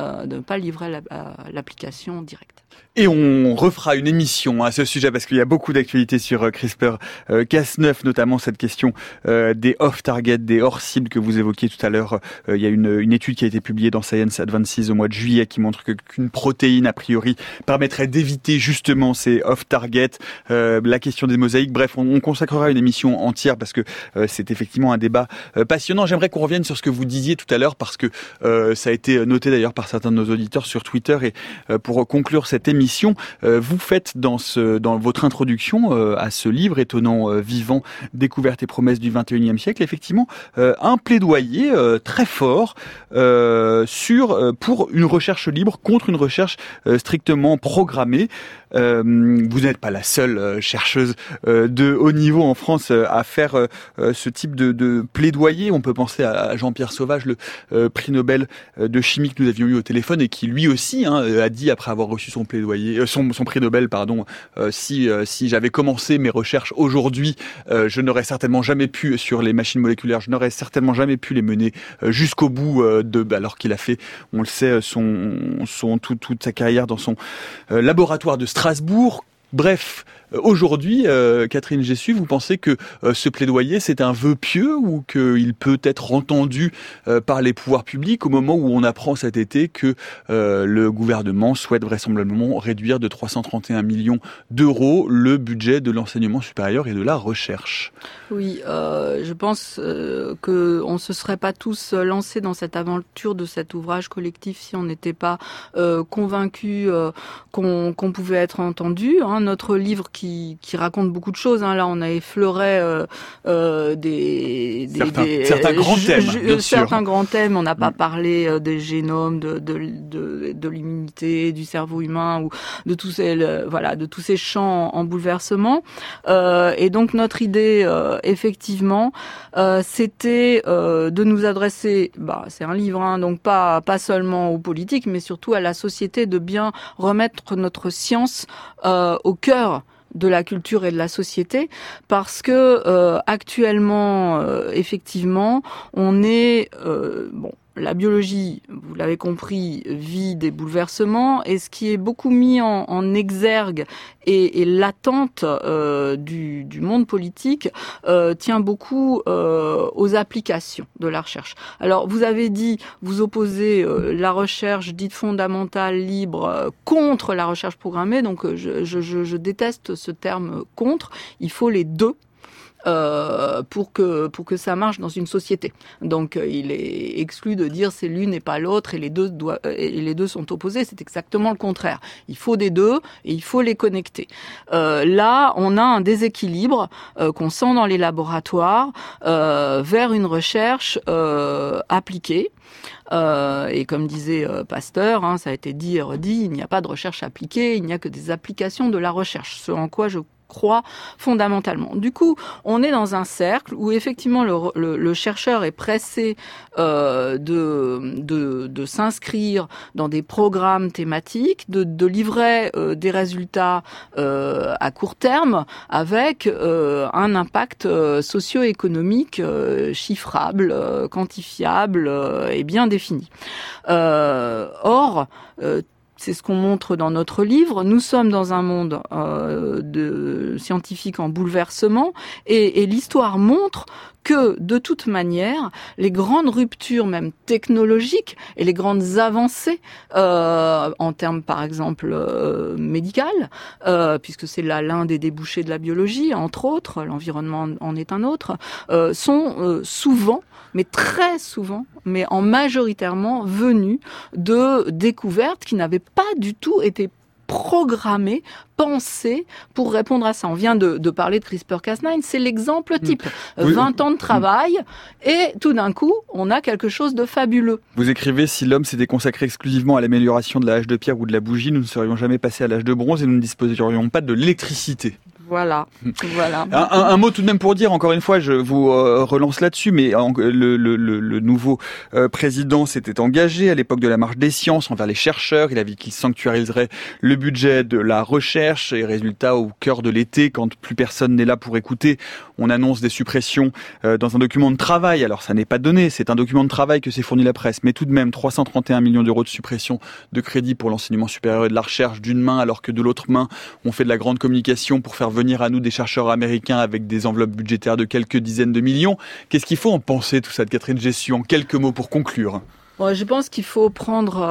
l'application directe. Et on refera une émission à ce sujet parce qu'il y a beaucoup d'actualités sur CRISPR-Cas9, notamment cette question des off-target, des hors-cibles que vous évoquiez tout à l'heure. Il y a une étude qui a été publiée dans Science Advances au mois de juillet qui montre qu'une protéine, a priori, permettrait d'éviter justement ces off-target, la question des mosaïques. Bref, on consacrera une émission entière parce que c'est effectivement un débat passionnant. J'aimerais qu'on revienne sur ce que vous disiez tout à l'heure parce que ça a été noté d'ailleurs par certains de nos auditeurs sur Twitter et pour conclure cette émission, vous faites dans votre introduction à ce livre étonnant, vivant, découvertes et promesses du 21e siècle, effectivement, un plaidoyer très fort pour une recherche libre contre une recherche strictement programmée. Vous n'êtes pas la seule chercheuse de haut niveau en France à faire ce type de plaidoyer. On peut penser à Jean-Pierre Sauvage, le prix Nobel de chimie que nous avions eu au téléphone et qui lui aussi a dit après avoir reçu son plaidoyer, son prix Nobel, si j'avais commencé mes recherches aujourd'hui, je n'aurais certainement jamais pu sur les machines moléculaires, je n'aurais certainement jamais pu les mener jusqu'au bout alors qu'il a fait, on le sait, toute sa carrière dans son laboratoire de Strasbourg. Bref, aujourd'hui, Catherine Jessuy, vous pensez que ce plaidoyer, c'est un vœu pieux ou qu'il peut être entendu par les pouvoirs publics au moment où on apprend cet été que le gouvernement souhaite vraisemblablement réduire de 331 millions d'euros le budget de l'enseignement supérieur et de la recherche? Oui, je pense qu'on ne se serait pas tous lancés dans cette aventure de cet ouvrage collectif si on n'était pas convaincus qu'on pouvait être entendu. Notre livre qui raconte beaucoup de choses. Là, on a effleuré certains grands thèmes, bien sûr. Certains grands thèmes. On n'a pas parlé des génomes, de l'immunité, du cerveau humain ou de tous ces champs en bouleversement. Et donc notre idée, effectivement, c'était de nous adresser. C'est un livre, donc pas seulement aux politiques, mais surtout à la société, de bien remettre notre science au cœur de la culture et de la société, parce que actuellement, effectivement, on est la biologie, vous l'avez compris, vit des bouleversements, et ce qui est beaucoup mis en exergue et l'attente du monde politique tient beaucoup aux applications de la recherche. Alors, vous avez dit, vous opposez la recherche dite fondamentale, libre, contre la recherche programmée, donc je déteste ce terme « contre », il faut les deux. pour que ça marche dans une société. Donc il est exclu de dire c'est l'une et pas l'autre et les deux sont opposés. C'est exactement le contraire. Il faut des deux et il faut les connecter. Là, on a un déséquilibre qu'on sent dans les laboratoires vers une recherche appliquée. Et comme disait Pasteur, ça a été dit et redit, il n'y a pas de recherche appliquée, il n'y a que des applications de la recherche, ce en quoi je crois fondamentalement. Du coup, on est dans un cercle où effectivement le chercheur est pressé de s'inscrire dans des programmes thématiques, de livrer des résultats à court terme avec un impact socio-économique chiffrable, quantifiable et bien défini. Or, c'est ce qu'on montre dans notre livre. Nous sommes dans un monde de scientifique en bouleversement et l'histoire montre que, de toute manière, les grandes ruptures, même technologiques, et les grandes avancées, en termes, par exemple, médical, puisque c'est là l'un des débouchés de la biologie, entre autres, l'environnement en est un autre, sont souvent, mais très souvent, mais en majoritairement venus de découvertes qui n'avaient pas du tout été programmé, pensé pour répondre à ça. On vient de parler de CRISPR-Cas9, c'est l'exemple type. 20 ans de travail et tout d'un coup, on a quelque chose de fabuleux. Vous écrivez, si l'homme s'était consacré exclusivement à l'amélioration de l'âge de pierre ou de la bougie, nous ne serions jamais passés à l'âge de bronze et nous ne disposerions pas de l'électricité. Voilà. Un mot tout de même pour dire, encore une fois, je vous relance là-dessus, mais le nouveau président s'était engagé à l'époque de la marche des sciences envers les chercheurs. Il a dit qu'il sanctuariserait le budget de la recherche et résultat au cœur de l'été, quand plus personne n'est là pour écouter, on annonce des suppressions dans un document de travail. Alors ça n'est pas donné, c'est un document de travail que s'est fourni la presse, mais tout de même 331 millions d'euros de suppression de crédits pour l'enseignement supérieur et de la recherche d'une main, alors que de l'autre main, on fait de la grande communication pour faire venir à nous des chercheurs américains avec des enveloppes budgétaires de quelques dizaines de millions. Qu'est-ce qu'il faut en penser tout ça de Catherine Gessiou en quelques mots pour conclure? Je pense qu'il faut prendre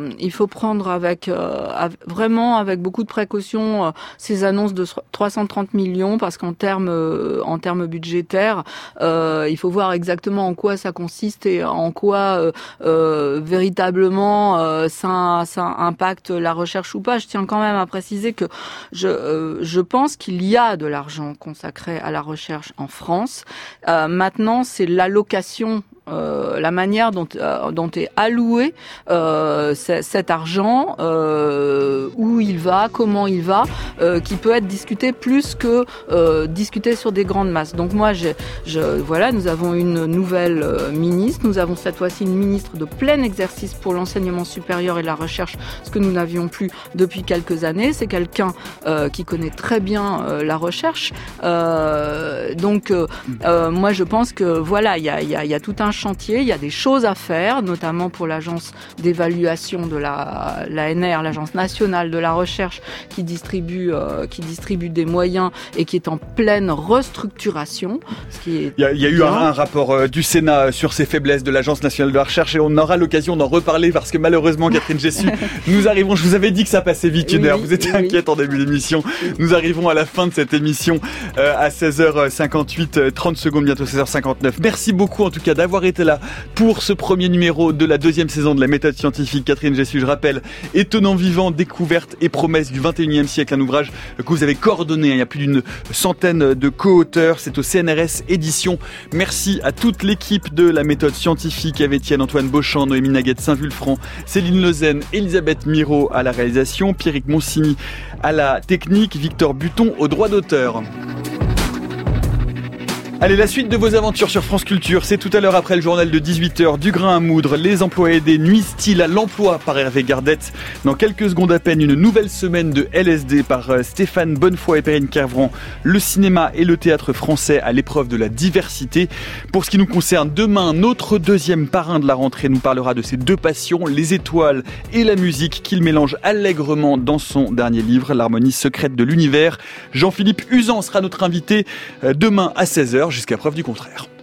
avec vraiment avec beaucoup de précaution ces annonces de 330 millions parce qu'en termes budgétaires, il faut voir exactement en quoi ça consiste et en quoi véritablement ça impacte la recherche ou pas. Je tiens quand même à préciser que je pense qu'il y a de l'argent consacré à la recherche en France. Maintenant, c'est l'allocation, la manière dont est alloué cet argent, où il va, comment il va, qui peut être discuté plus que discuté sur des grandes masses. Donc moi, voilà, nous avons une nouvelle ministre, nous avons cette fois-ci une ministre de plein exercice pour l'enseignement supérieur et la recherche, ce que nous n'avions plus depuis quelques années. C'est quelqu'un qui connaît très bien la recherche. Donc moi, je pense que voilà, il y a tout un chantier, il y a des choses à faire, notamment pour l'agence d'évaluation de l'ANR, l'agence nationale de la recherche, qui distribue des moyens et qui est en pleine restructuration. Il y a eu un rapport du Sénat sur ces faiblesses de l'agence nationale de la recherche et on aura l'occasion d'en reparler parce que malheureusement, Catherine Gessiou, nous arrivons, je vous avais dit que ça passait vite une heure, vous étiez inquiète en début d'émission. Nous arrivons à la fin de cette émission à 16h58, 30 secondes, bientôt 16h59. Merci beaucoup en tout cas d'avoir été là pour ce premier numéro de la deuxième saison de la méthode scientifique. Catherine Gessiou, je rappelle, Étonnant vivant, découvertes et promesses du 21e siècle, un ouvrage que vous avez coordonné. Il y a plus d'une centaine de co-auteurs. C'est au CNRS Éditions. Merci à toute l'équipe de la méthode scientifique, avec Étienne, Antoine Beauchamp, Noémie Naguette, Saint-Vulfranc, Céline Lezen, Elisabeth Miro à la réalisation, Pierrick Monsigny à la technique, Victor Buton au droit d'auteur. Allez, la suite de vos aventures sur France Culture, c'est tout à l'heure après le journal de 18h, du grain à moudre, les emplois aidés nuisent-ils à l'emploi par Hervé Gardette. Dans quelques secondes à peine, une nouvelle semaine de LSD par Stéphane Bonnefoy et Perrine Kervran, le cinéma et le théâtre français à l'épreuve de la diversité. Pour ce qui nous concerne, demain, notre deuxième parrain de la rentrée nous parlera de ses deux passions, les étoiles et la musique qu'il mélange allègrement dans son dernier livre, L'harmonie secrète de l'univers. Jean-Philippe Uzan sera notre invité demain à 16h. Jusqu'à preuve du contraire.